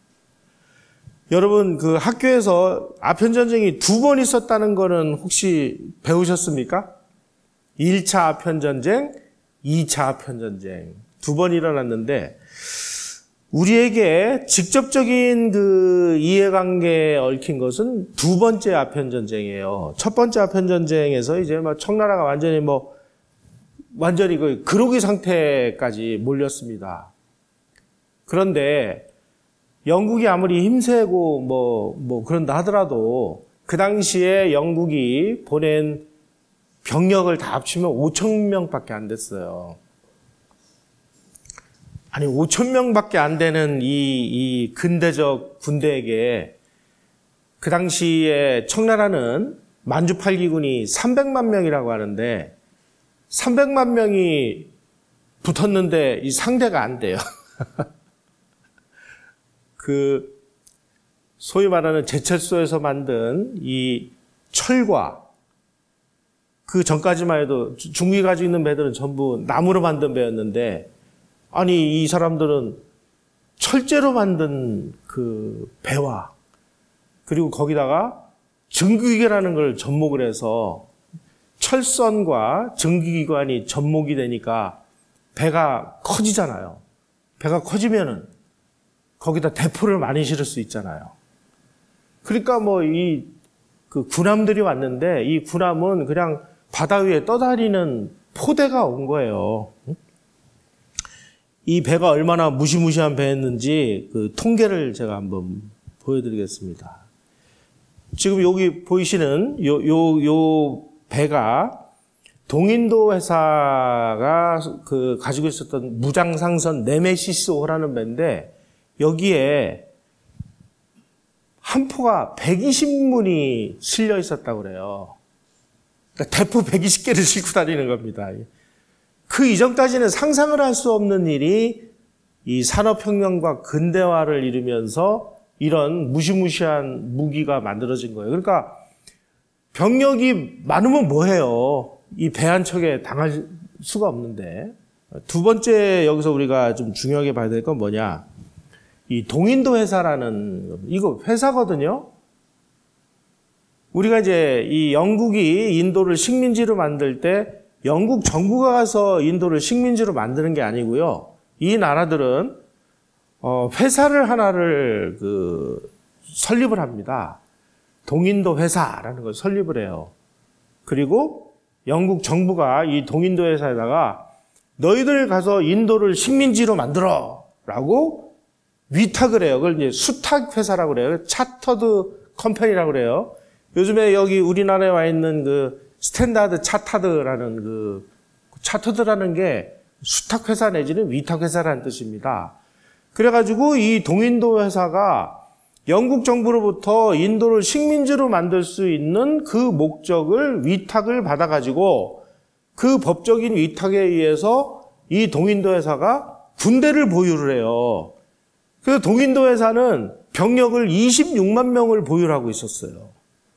여러분, 그 학교에서 아편전쟁이 두 번 있었다는 거는 혹시 배우셨습니까? 일 차 아편전쟁, 이 차 아편전쟁. 두 번 일어났는데, 우리에게 직접적인 그 이해관계에 얽힌 것은 두 번째 아편전쟁이에요. 첫 번째 아편전쟁에서 이제 막 청나라가 완전히 뭐, 완전히 그 그로기 상태까지 몰렸습니다. 그런데, 영국이 아무리 힘세고 뭐, 뭐 그런다 하더라도 그 당시에 영국이 보낸 병력을 다 합치면 오천 명밖에 안 됐어요. 아니, 오천 명밖에 안 되는 이, 이 근대적 군대에게 그 당시에 청나라는 만주팔기군이 삼백만 명이라고 하는데 삼백만 명이 붙었는데 이 상대가 안 돼요. 그 그 소위 말하는 제철소에서 만든 이 철과 그 전까지만 해도 중국이 가지고 있는 배들은 전부 나무로 만든 배였는데 아니 이 사람들은 철제로 만든 그 배와 그리고 거기다가 증기기라는 걸 접목을 해서 철선과 증기기관이 접목이 되니까 배가 커지잖아요. 배가 커지면은 거기다 대포를 많이 실을 수 있잖아요. 그러니까 뭐 이 그 군함들이 왔는데 이 군함은 그냥 바다 위에 떠다니는 포대가 온 거예요. 이 배가 얼마나 무시무시한 배였는지 그 통계를 제가 한번 보여드리겠습니다. 지금 여기 보이시는 요, 요, 요 배가 동인도 회사가 그 가지고 있었던 무장상선 네메시스호라는 배인데 여기에 한 포가 백이십 문이 실려 있었다고 그래요. 그러니까 대포 백이십 개를 싣고 다니는 겁니다. 그 이전까지는 상상을 할 수 없는 일이 이 산업혁명과 근대화를 이루면서 이런 무시무시한 무기가 만들어진 거예요. 그러니까 병력이 많으면 뭐해요? 이 배 한 척에 당할 수가 없는데. 두 번째 여기서 우리가 좀 중요하게 봐야 될 건 뭐냐? 이 동인도 회사라는 이거 회사거든요. 우리가 이제 이 영국이 인도를 식민지로 만들 때 영국 정부가 가서 인도를 식민지로 만드는 게 아니고요. 이 나라들은 어 회사를 하나를 그 설립을 합니다. 동인도 회사라는 걸 설립을 해요. 그리고 영국 정부가 이 동인도 회사에다가 너희들 가서 인도를 식민지로 만들어라고 위탁을 해요. 그걸 이제 수탁 회사라고 그래요. 차터드 컴퍼니라고 그래요. 요즘에 여기 우리나라에 와 있는 그 스탠다드 차타드라는 그 차터드라는 게 수탁 회사 내지는 위탁 회사라는 뜻입니다. 그래가지고 이 동인도 회사가 영국 정부로부터 인도를 식민지로 만들 수 있는 그 목적을 위탁을 받아가지고 그 법적인 위탁에 의해서 이 동인도 회사가 군대를 보유를 해요. 그래서 동인도 회사는 병력을 이십육만 명을 보유하고 있었어요.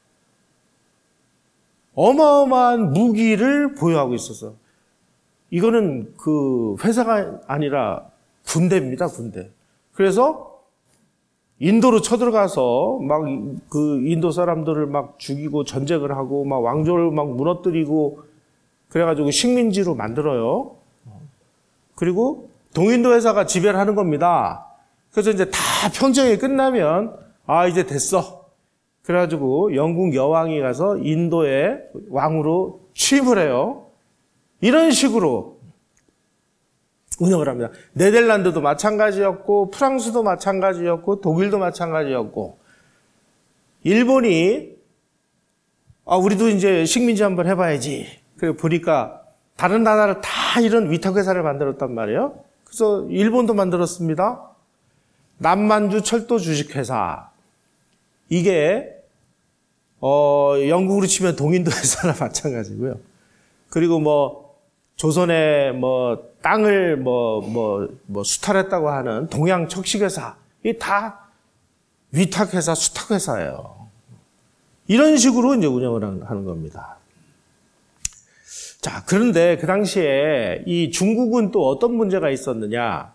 어마어마한 무기를 보유하고 있었어요. 이거는 그 회사가 아니라 군대입니다, 군대. 그래서 인도로 쳐들어가서 막 그 인도 사람들을 막 죽이고 전쟁을 하고 막 왕조를 막 무너뜨리고 그래가지고 식민지로 만들어요. 그리고 동인도 회사가 지배를 하는 겁니다. 그래서 이제 다 평정이 끝나면 아 이제 됐어. 그래가지고 영국 여왕이 가서 인도의 왕으로 취임을 해요. 이런 식으로 운영을 합니다. 네덜란드도 마찬가지였고 프랑스도 마찬가지였고 독일도 마찬가지였고 일본이 아 우리도 이제 식민지 한번 해봐야지. 그래 보니까 다른 나라를 다 이런 위탁회사를 만들었단 말이에요. 그래서 일본도 만들었습니다. 남만주 철도 주식회사. 이게 어 영국으로 치면 동인도 회사나 마찬가지고요. 그리고 뭐 조선의 뭐 땅을 뭐 뭐 뭐 수탈했다고 하는 동양 척식회사. 이 다 위탁회사, 수탁회사예요. 이런 식으로 이제 운영을 하는 겁니다. 자, 그런데 그 당시에 이 중국은 또 어떤 문제가 있었느냐?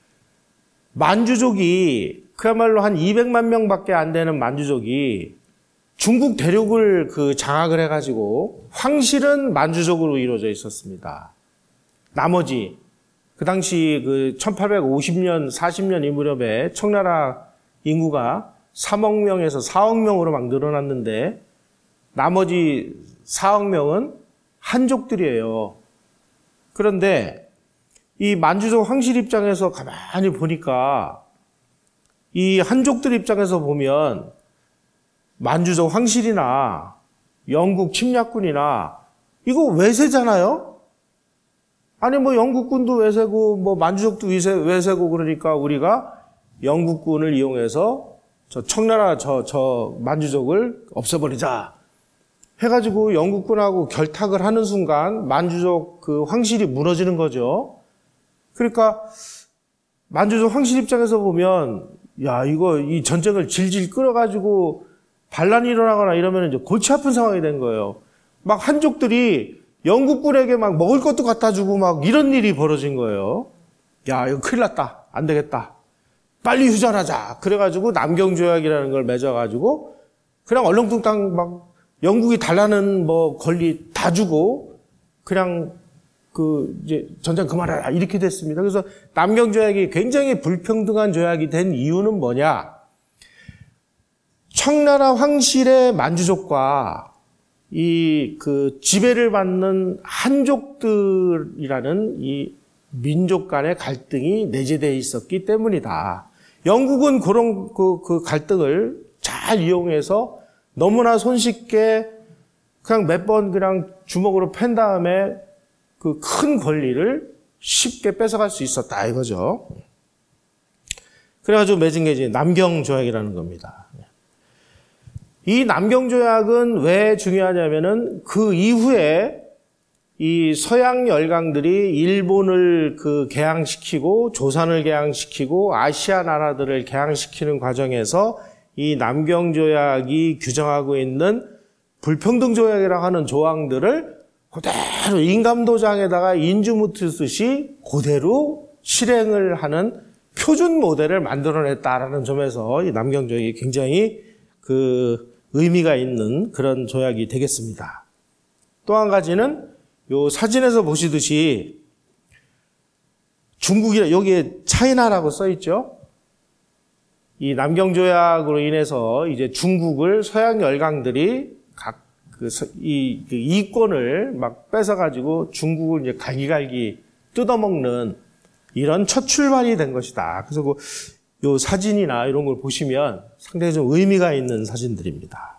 만주족이 그야말로 한 이백만 명밖에 안 되는 만주족이 중국 대륙을 그 장악을 해가지고 황실은 만주족으로 이루어져 있었습니다. 나머지 그 당시 그 천팔백오십 년, 사십 년 이 무렵에 청나라 인구가 삼억 명에서 사억 명으로 막 늘어났는데 나머지 사억 명은 한족들이에요. 그런데 이 만주족 황실 입장에서 가만히 보니까 이 한족들 입장에서 보면 만주족 황실이나 영국 침략군이나 이거 외세잖아요? 아니 뭐 영국군도 외세고 뭐 만주족도 외세, 외세고 그러니까 우리가 영국군을 이용해서 저 청나라 저, 저 만주족을 없애버리자 해가지고 영국군하고 결탁을 하는 순간 만주족 그 황실이 무너지는 거죠. 그러니까 만주족 황실 입장에서 보면 야, 이거, 이 전쟁을 질질 끌어가지고 반란이 일어나거나 이러면 이제 골치 아픈 상황이 된 거예요. 막 한족들이 영국군에게 막 먹을 것도 갖다 주고 막 이런 일이 벌어진 거예요. 야, 이거 큰일 났다. 안 되겠다. 빨리 휴전하자. 그래가지고 남경조약이라는 걸 맺어가지고 그냥 얼렁뚱땅 막 영국이 달라는 뭐 권리 다 주고 그냥 그 이제 전쟁 그만해라 이렇게 됐습니다. 그래서 남경조약이 굉장히 불평등한 조약이 된 이유는 뭐냐? 청나라 황실의 만주족과 이 그 지배를 받는 한족들이라는 이 민족 간의 갈등이 내재되어 있었기 때문이다. 영국은 그런 그, 그 갈등을 잘 이용해서 너무나 손쉽게 그냥 몇 번 그냥 주먹으로 팬 다음에 그 큰 권리를 쉽게 뺏어갈 수 있었다 이거죠. 그래가지고 맺은 게 이제 남경조약이라는 겁니다. 이 남경조약은 왜 중요하냐면은 그 이후에 이 서양 열강들이 일본을 그 개항시키고 조선을 개항시키고 아시아 나라들을 개항시키는 과정에서 이 남경조약이 규정하고 있는 불평등조약이라고 하는 조항들을 그대로 인감도장에다가 인주묻듯이 쓰시 그대로 실행을 하는 표준 모델을 만들어냈다라는 점에서 이 남경조약이 굉장히 그 의미가 있는 그런 조약이 되겠습니다. 또 한 가지는 요 사진에서 보시듯이 중국이 여기에 차이나라고 써 있죠. 이 남경조약으로 인해서 이제 중국을 서양 열강들이 각 그 이 그 이권을 막 뺏어가지고 중국을 이제 갈기갈기 뜯어먹는 이런 첫 출발이 된 것이다. 그래서 그 요 사진이나 이런 걸 보시면 상당히 좀 의미가 있는 사진들입니다.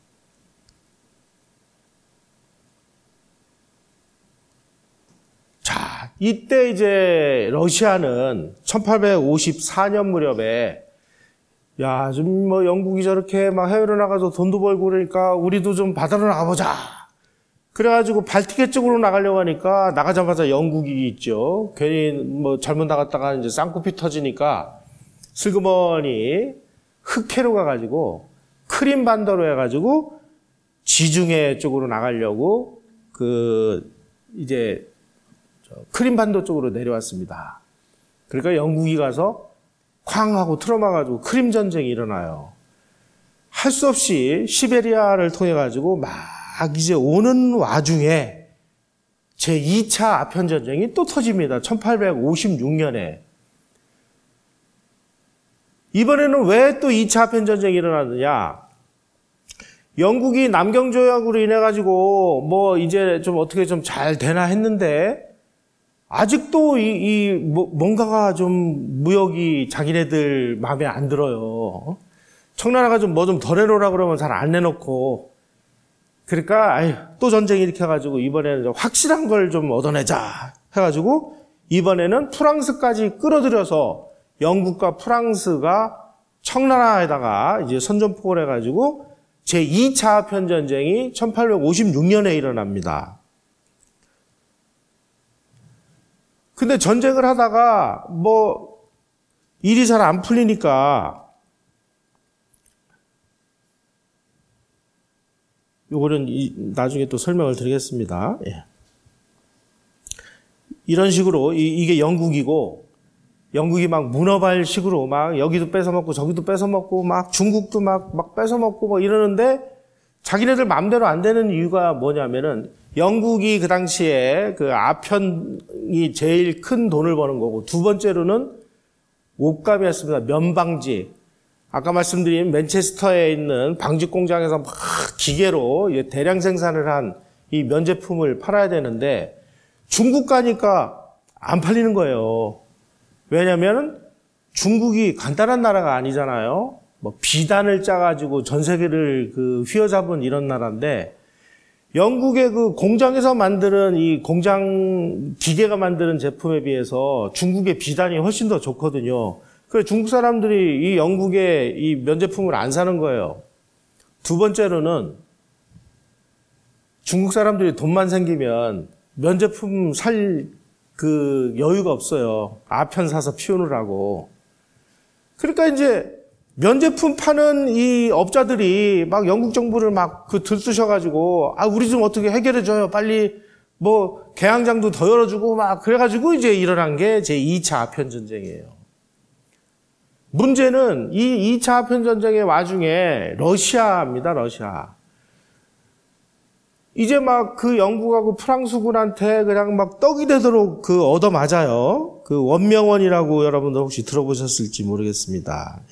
자, 이때 이제 러시아는 천팔백오십사 년 무렵에 야, 좀 뭐 영국이 저렇게 막 해외로 나가서 돈도 벌고 그러니까 우리도 좀 바다로 나가보자. 그래가지고 발티계 쪽으로 나가려고 하니까 나가자마자 영국이 있죠. 괜히 뭐 잘못 나갔다가 이제 쌍코피 터지니까 슬그머니 흑해로 가가지고 크림 반도로 해가지고 지중해 쪽으로 나가려고 그 이제 크림 반도 쪽으로 내려왔습니다. 그러니까 영국이 가서 쾅 하고 틀어막아가지고 크림 전쟁이 일어나요. 할 수 없이 시베리아를 통해 가지고 막 이제 오는 와중에 제이 차 아편 전쟁이 또 터집니다. 천팔백오십육 년에. 이번에는 왜 또 이 차 아편 전쟁이 일어나느냐? 영국이 남경조약으로 인해 가지고 뭐 이제 좀 어떻게 좀 잘 되나 했는데 아직도 이, 이 뭐, 뭔가가 좀 무역이 자기네들 마음에 안 들어요. 청나라가 좀 뭐 좀 더 내놓으라 그러면 잘 안 내놓고 그러니까 아유, 또 전쟁 일으켜가지고 이번에는 확실한 걸 좀 얻어내자 해가지고 이번에는 프랑스까지 끌어들여서 영국과 프랑스가 청나라에다가 이제 선전포고를 해가지고 제이 차 아편 전쟁이 천팔백오십육 년에 일어납니다. 근데 전쟁을 하다가 뭐 일이 잘 안 풀리니까 요거는 나중에 또 설명을 드리겠습니다. 예. 이런 식으로 이게 영국이고 영국이 막 문어발식으로 막 여기도 뺏어먹고 저기도 뺏어먹고 막 중국도 막, 막 뺏어먹고 뭐 이러는데 자기네들 마음대로 안 되는 이유가 뭐냐면은 영국이 그 당시에 그 아편이 제일 큰 돈을 버는 거고 두 번째로는 옷감이었습니다. 면방지. 아까 말씀드린 맨체스터에 있는 방직 공장에서 막 기계로 대량 생산을 한 이 면제품을 팔아야 되는데 중국 가니까 안 팔리는 거예요. 왜냐하면 중국이 간단한 나라가 아니잖아요. 뭐 비단을 짜가지고 전 세계를 그 휘어잡은 이런 나라인데 영국의 그 공장에서 만드는 이 공장 기계가 만드는 제품에 비해서 중국의 비단이 훨씬 더 좋거든요. 그래서 중국 사람들이 이 영국의 이 면제품을 안 사는 거예요. 두 번째로는 중국 사람들이 돈만 생기면 면제품 살 그 여유가 없어요. 아편 사서 피우느라고. 그러니까 이제 면제품 파는 이 업자들이 막 영국 정부를 막 그 들쑤셔가지고, 아, 우리 좀 어떻게 해결해줘요. 빨리 뭐 개항장도 더 열어주고 막 그래가지고 이제 일어난 게 제이 차 아편전쟁이에요. 문제는 이 이 차 아편전쟁의 와중에 러시아입니다, 러시아. 이제 막 그 영국하고 프랑스군한테 그냥 막 떡이 되도록 그 얻어맞아요. 그 원명원이라고 여러분들 혹시 들어보셨을지 모르겠습니다.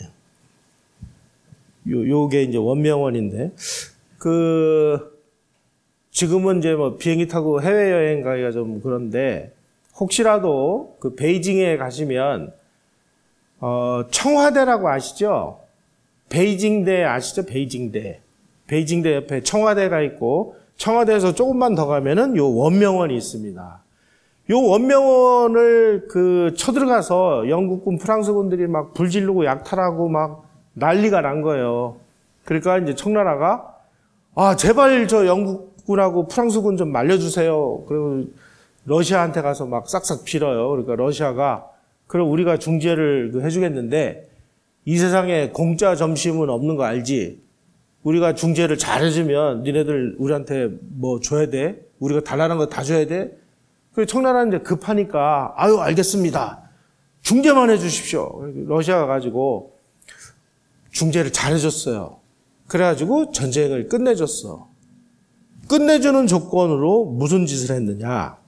요, 요게 이제 원명원인데, 그, 지금은 이제 뭐 비행기 타고 해외여행 가기가 좀 그런데, 혹시라도 그 베이징에 가시면, 어, 청와대라고 아시죠? 베이징대 아시죠? 베이징대. 베이징대 옆에 청와대가 있고, 청와대에서 조금만 더 가면은 요 원명원이 있습니다. 요 원명원을 그 쳐들어가서 영국군, 프랑스군들이 막 불지르고 약탈하고 막 난리가 난 거예요. 그러니까 이제 청나라가, 아, 제발 저 영국군하고 프랑스군 좀 말려주세요. 그리고 러시아한테 가서 막 싹싹 빌어요. 그러니까 러시아가, 그럼 우리가 중재를 해주겠는데, 이 세상에 공짜 점심은 없는 거 알지? 우리가 중재를 잘해주면 니네들 우리한테 뭐 줘야 돼? 우리가 달라는 거 다 줘야 돼? 그래서 청나라는 이제 급하니까, 아유, 알겠습니다. 중재만 해주십시오. 러시아가 가지고 중재를 잘해줬어요. 그래가지고 전쟁을 끝내줬어. 끝내주는 조건으로 무슨 짓을 했느냐?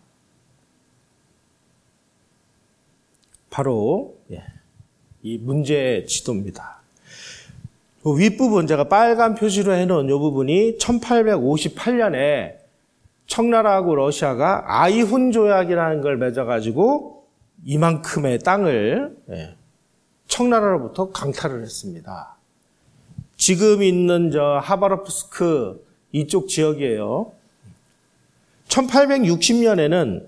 바로 이 문제의 지도입니다. 그 윗부분 제가 빨간 표시로 해놓은 이 부분이 천팔백오십팔 년에 청나라하고 러시아가 아이훈 조약이라는 걸 맺어가지고 이만큼의 땅을 청나라로부터 강탈을 했습니다. 지금 있는 저 하바롭스크 이쪽 지역이에요. 천팔백육십 년에는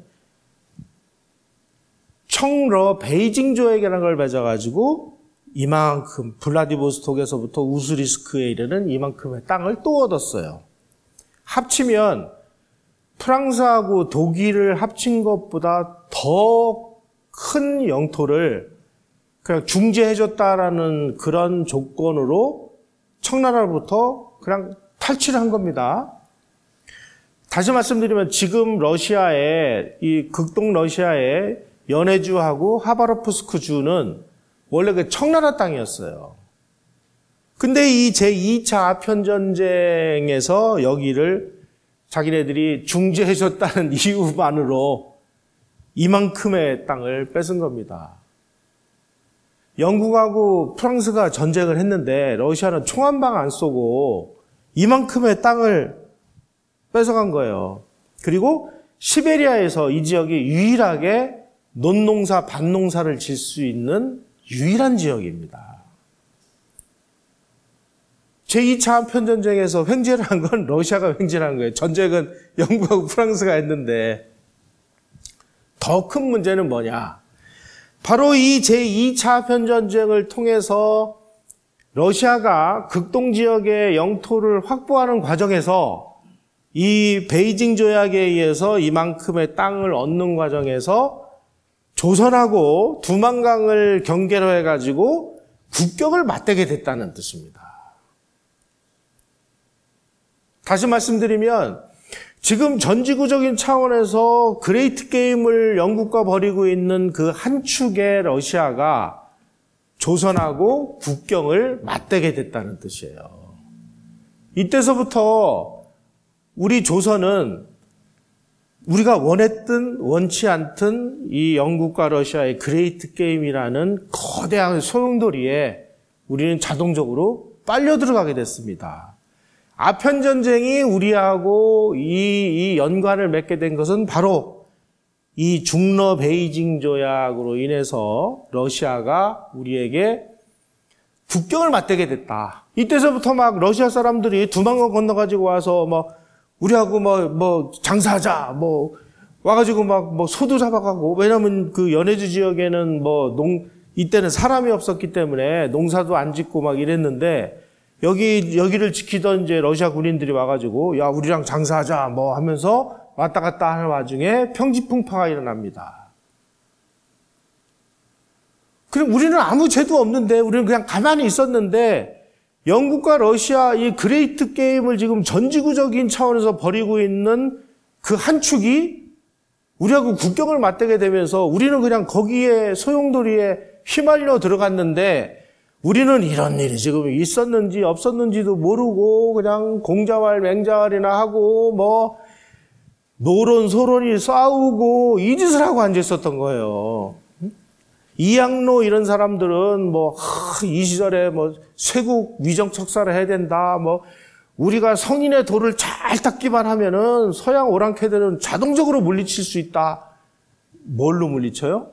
청러 베이징 조약이라는 걸 맺어가지고 이만큼 블라디보스톡에서부터 우스리스크에 이르는 이만큼의 땅을 또 얻었어요. 합치면 프랑스하고 독일을 합친 것보다 더 큰 영토를 그냥 중재해줬다라는 그런 조건으로 청나라로부터 그냥 탈취를 한 겁니다. 다시 말씀드리면 지금 러시아의 이 극동 러시아의 연해주하고 하바롭스크 주는 원래 그 청나라 땅이었어요. 근데 이 제이 차 아편전쟁에서 여기를 자기네들이 중재해줬다는 이유만으로 이만큼의 땅을 뺏은 겁니다. 영국하고 프랑스가 전쟁을 했는데 러시아는 총 한 방 안 쏘고 이만큼의 땅을 뺏어간 거예요. 그리고 시베리아에서 이 지역이 유일하게 논농사, 밭농사를 질 수 있는 유일한 지역입니다. 제이 차 아편전쟁에서 횡재를 한 건 러시아가 횡재를 한 거예요. 전쟁은 영국하고 프랑스가 했는데 더 큰 문제는 뭐냐? 바로 이 제이 차 아편전쟁을 통해서 러시아가 극동 지역의 영토를 확보하는 과정에서 이 베이징 조약에 의해서 이만큼의 땅을 얻는 과정에서 조선하고 두만강을 경계로 해가지고 국격을 맞대게 됐다는 뜻입니다. 다시 말씀드리면 지금 전지구적인 차원에서 그레이트 게임을 영국과 벌이고 있는 그 한 축의 러시아가 조선하고 국경을 맞대게 됐다는 뜻이에요. 이때서부터 우리 조선은 우리가 원했든 원치 않든 이 영국과 러시아의 그레이트 게임이라는 거대한 소용돌이에 우리는 자동적으로 빨려 들어가게 됐습니다. 아편전쟁이 우리하고 이, 이 연관을 맺게 된 것은 바로 이 중러 베이징 조약으로 인해서 러시아가 우리에게 국경을 맞대게 됐다. 이때서부터 막 러시아 사람들이 두만강 건너가지고 와서 뭐 우리하고 뭐, 뭐, 장사하자, 뭐, 와가지고 막, 뭐, 소도 잡아가고, 왜냐면 그 연해주 지역에는 뭐, 농, 이때는 사람이 없었기 때문에 농사도 안 짓고 막 이랬는데, 여기, 여기를 지키던 이제 러시아 군인들이 와가지고, 야, 우리랑 장사하자, 뭐 하면서 왔다 갔다 하는 와중에 평지풍파가 일어납니다. 그럼 우리는 아무 죄도 없는데, 우리는 그냥 가만히 있었는데, 영국과 러시아 이 그레이트 게임을 지금 전지구적인 차원에서 벌이고 있는 그 한 축이 우리하고 국경을 맞대게 되면서 우리는 그냥 거기에 소용돌이에 휘말려 들어갔는데, 우리는 이런 일이 지금 있었는지 없었는지도 모르고 그냥 공자왈 맹자왈이나 하고 뭐 노론 소론이 싸우고 이 짓을 하고 앉아 있었던 거예요. 이양로 이런 사람들은 뭐 이 시절에 뭐 쇄국 위정척사를 해야 된다, 뭐 우리가 성인의 도를 잘 닦기만 하면은 서양 오랑캐들은 자동적으로 물리칠 수 있다. 뭘로 물리쳐요?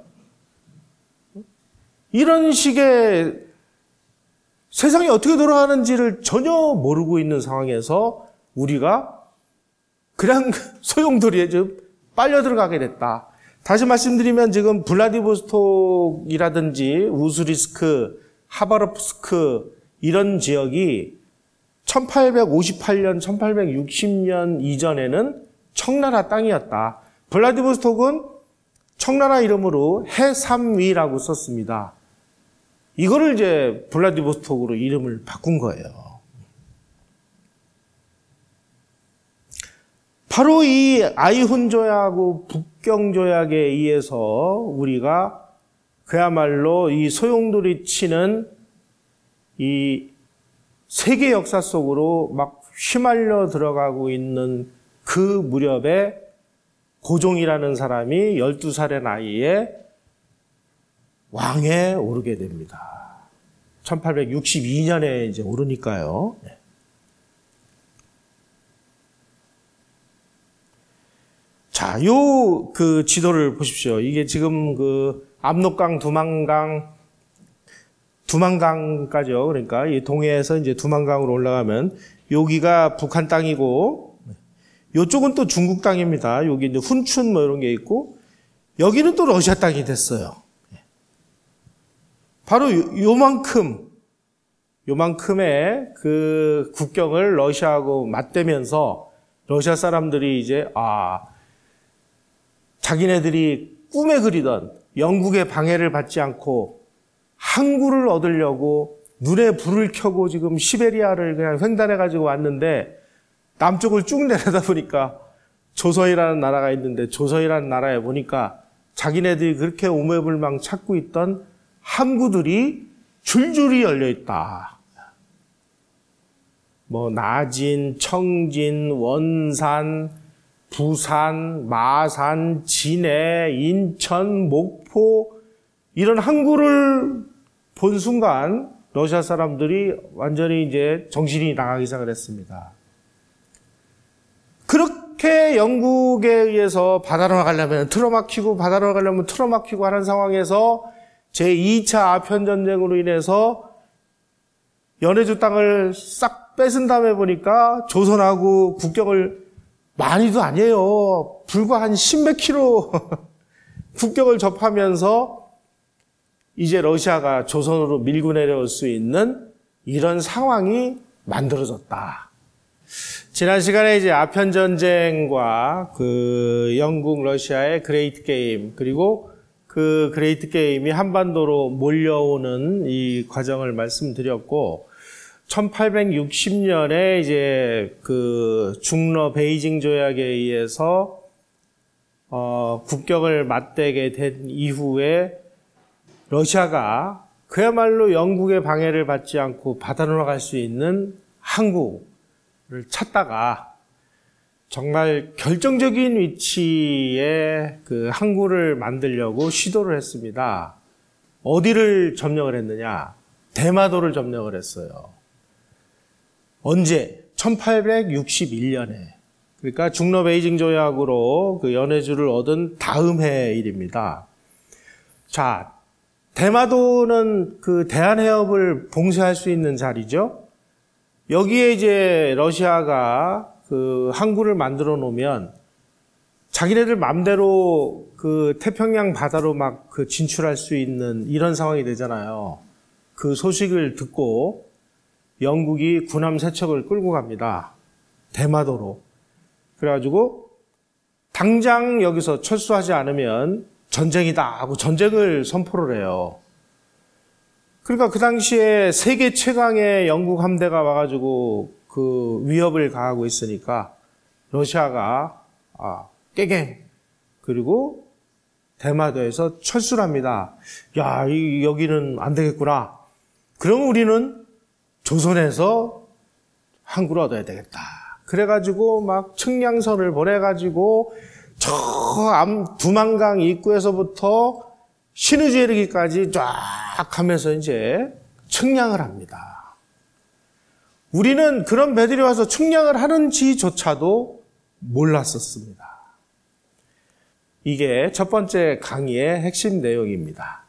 이런 식의 세상이 어떻게 돌아가는지를 전혀 모르고 있는 상황에서 우리가 그냥 소용돌이에 좀 빨려 들어가게 됐다. 다시 말씀드리면 지금 블라디보스톡이라든지 우스리스크, 하바롭스크 이런 지역이 천팔백오십팔 년, 천팔백육십 년 이전에는 청나라 땅이었다. 블라디보스톡은 청나라 이름으로 해삼위라고 썼습니다. 이거를 이제 블라디보스톡으로 이름을 바꾼 거예요. 바로 이 아이훈 조약하고 북경 조약에 의해서 우리가 그야말로 이 소용돌이 치는 이 세계 역사 속으로 막 휘말려 들어가고 있는 그 무렵에 고종이라는 사람이 열두 살의 나이에 왕에 오르게 됩니다. 천팔백육십이 년에 이제 오르니까요. 자, 요 그 지도를 보십시오. 이게 지금 그 압록강, 두만강, 두만강까지요. 그러니까 이 동해에서 이제 두만강으로 올라가면 여기가 북한 땅이고, 요쪽은 또 중국 땅입니다. 여기 이제 훈춘 뭐 이런 게 있고, 여기는 또 러시아 땅이 됐어요. 바로 요, 요만큼, 요만큼의 그 국경을 러시아하고 맞대면서 러시아 사람들이 이제, 아, 자기네들이 꿈에 그리던 영국의 방해를 받지 않고 항구를 얻으려고 눈에 불을 켜고 지금 시베리아를 그냥 횡단해가지고 왔는데 남쪽을 쭉 내려다 보니까 조선이라는 나라가 있는데 조선이라는 나라에 보니까 자기네들이 그렇게 오매불망 찾고 있던 항구들이 줄줄이 열려있다. 뭐 나진, 청진, 원산, 부산, 마산, 진해, 인천, 목포 이런 항구를 본 순간 러시아 사람들이 완전히 이제 정신이 나가기 시작을 했습니다. 그렇게 영국에 의해서 바다로 나가려면 틀어막히고 바다로 나가려면 틀어막히고 하는 상황에서 제이 차 아편전쟁으로 인해서 연해주 땅을 싹 뺏은 다음에 보니까 조선하고 국경을 많이도 아니에요. 불과 한 십몇 킬로 국경을 접하면서 이제 러시아가 조선으로 밀고 내려올 수 있는 이런 상황이 만들어졌다. 지난 시간에 이제 아편전쟁과 그 영국, 러시아의 그레이트 게임, 그리고 그 그레이트 게임이 한반도로 몰려오는 이 과정을 말씀드렸고, 천팔백육십 년에 이제 그 중러 베이징 조약에 의해서 어, 국경을 맞대게 된 이후에 러시아가 그야말로 영국의 방해를 받지 않고 바다로 나갈 수 있는 항구를 찾다가 정말 결정적인 위치에 그 항구를 만들려고 시도를 했습니다. 어디를 점령을 했느냐? 대마도를 점령을 했어요. 언제? 천팔백육십일 년에. 그러니까 중러 베이징 조약으로 그 연해주를 얻은 다음 해의 일입니다. 자, 대마도는 그 대한해협을 봉쇄할 수 있는 자리죠. 여기에 이제 러시아가 그 항구를 만들어 놓으면 자기네들 맘대로 그 태평양 바다로 막 그 진출할 수 있는 이런 상황이 되잖아요. 그 소식을 듣고 영국이 군함 세척을 끌고 갑니다. 대마도로. 그래가지고 당장 여기서 철수하지 않으면 전쟁이다 하고 전쟁을 선포를 해요. 그러니까 그 당시에 세계 최강의 영국 함대가 와가지고 그 위협을 가하고 있으니까 러시아가 아, 깨갱 그리고 대마도에서 철수를 합니다. 야, 이, 여기는 안 되겠구나. 그럼 우리는 조선에서 항구를 얻어야 되겠다. 그래가지고 막 측량선을 보내가지고 저 암 두만강 입구에서부터 신의주에 이르기까지 쫙 하면서 이제 측량을 합니다. 우리는 그런 배들이 와서 측량을 하는지조차도 몰랐었습니다. 이게 첫 번째 강의의 핵심 내용입니다.